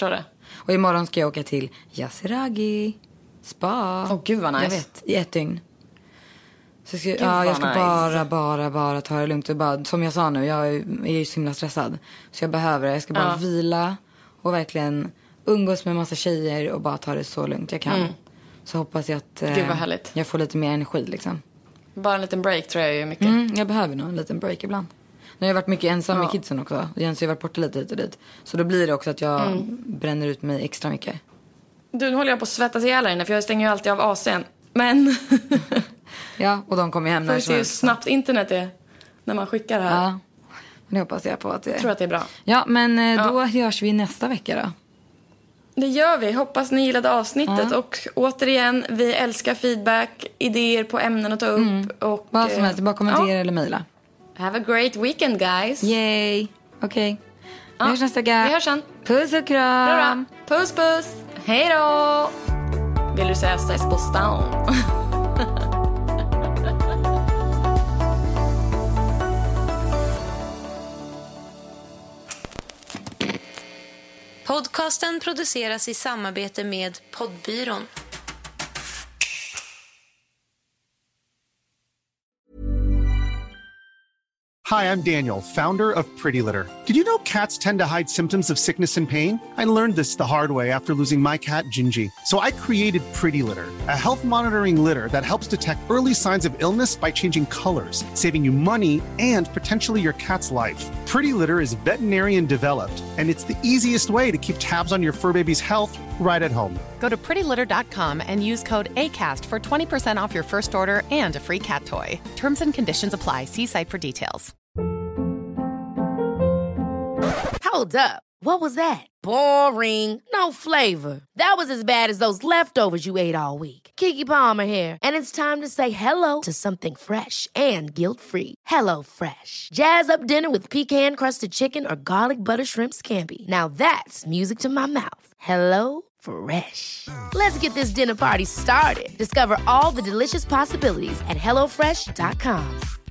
Och imorgon ska jag åka till Yasiragi spa. Åh, gud vad nice. Jag vet, i ett dygn. Så jag ska, ja, jag ska nice. bara, bara, bara ta det lugnt. Och bara, som jag sa nu, jag är ju så himla stressad. Så jag behöver det. Jag ska bara ja. vila och verkligen umgås med en massa tjejer och bara ta det så lugnt jag kan. Mm. Så hoppas jag att eh, jag får lite mer energi liksom. Bara en liten break tror jag är mycket. Mm, jag behöver nog en liten break ibland. Nu har jag varit mycket ensam ja. med kidsen också. Jens har ju varit borta lite hit och dit. Så då blir det också att jag mm. bränner ut mig extra mycket. Du, nu håller jag på att svettas ihjäl här inne. För jag stänger ju alltid av A C:n. Men... ja, och de kommer hem när som helst. Får vi se hur snabbt internet är när man skickar här. Ja, det hoppas jag på att det är. Jag tror att det är bra. Ja, men eh, då ja. hörs vi nästa vecka då. Det gör vi. Hoppas ni gillade avsnittet. Ja. Och återigen, vi älskar feedback, idéer på ämnen att ta upp. Mm. Och, vad som helst, bara kommentera ja. eller mejla. Have a great weekend, guys. Yay. Okej. Okay. Ja. Vi hörs nästa gång. Vi hörs sen. Puss och kram. Bra. Puss, puss. Hej då. Vill du säga stay på stan? Podcasten produceras i samarbete med Poddbyrån. Hi, I'm Daniel, founder of Pretty Litter. Did you know cats tend to hide symptoms of sickness and pain? I learned this the hard way after losing my cat, Gingy. So I created Pretty Litter, a health monitoring litter that helps detect early signs of illness by changing colors, saving you money and potentially your cat's life. Pretty Litter is veterinarian developed, and it's the easiest way to keep tabs on your fur baby's health right at home. Go to pretty litter dot com and use code ACAST for twenty percent off your first order and a free cat toy. Terms and conditions apply. See site for details. Hold up. What was that? Boring. No flavor. That was as bad as those leftovers you ate all week. Keke Palmer here, and it's time to say hello to something fresh and guilt-free. Hello Fresh. Jazz up dinner with pecan-crusted chicken or garlic butter shrimp scampi. Now that's music to my mouth. Hello Fresh. Let's get this dinner party started. Discover all the delicious possibilities at hello fresh dot com.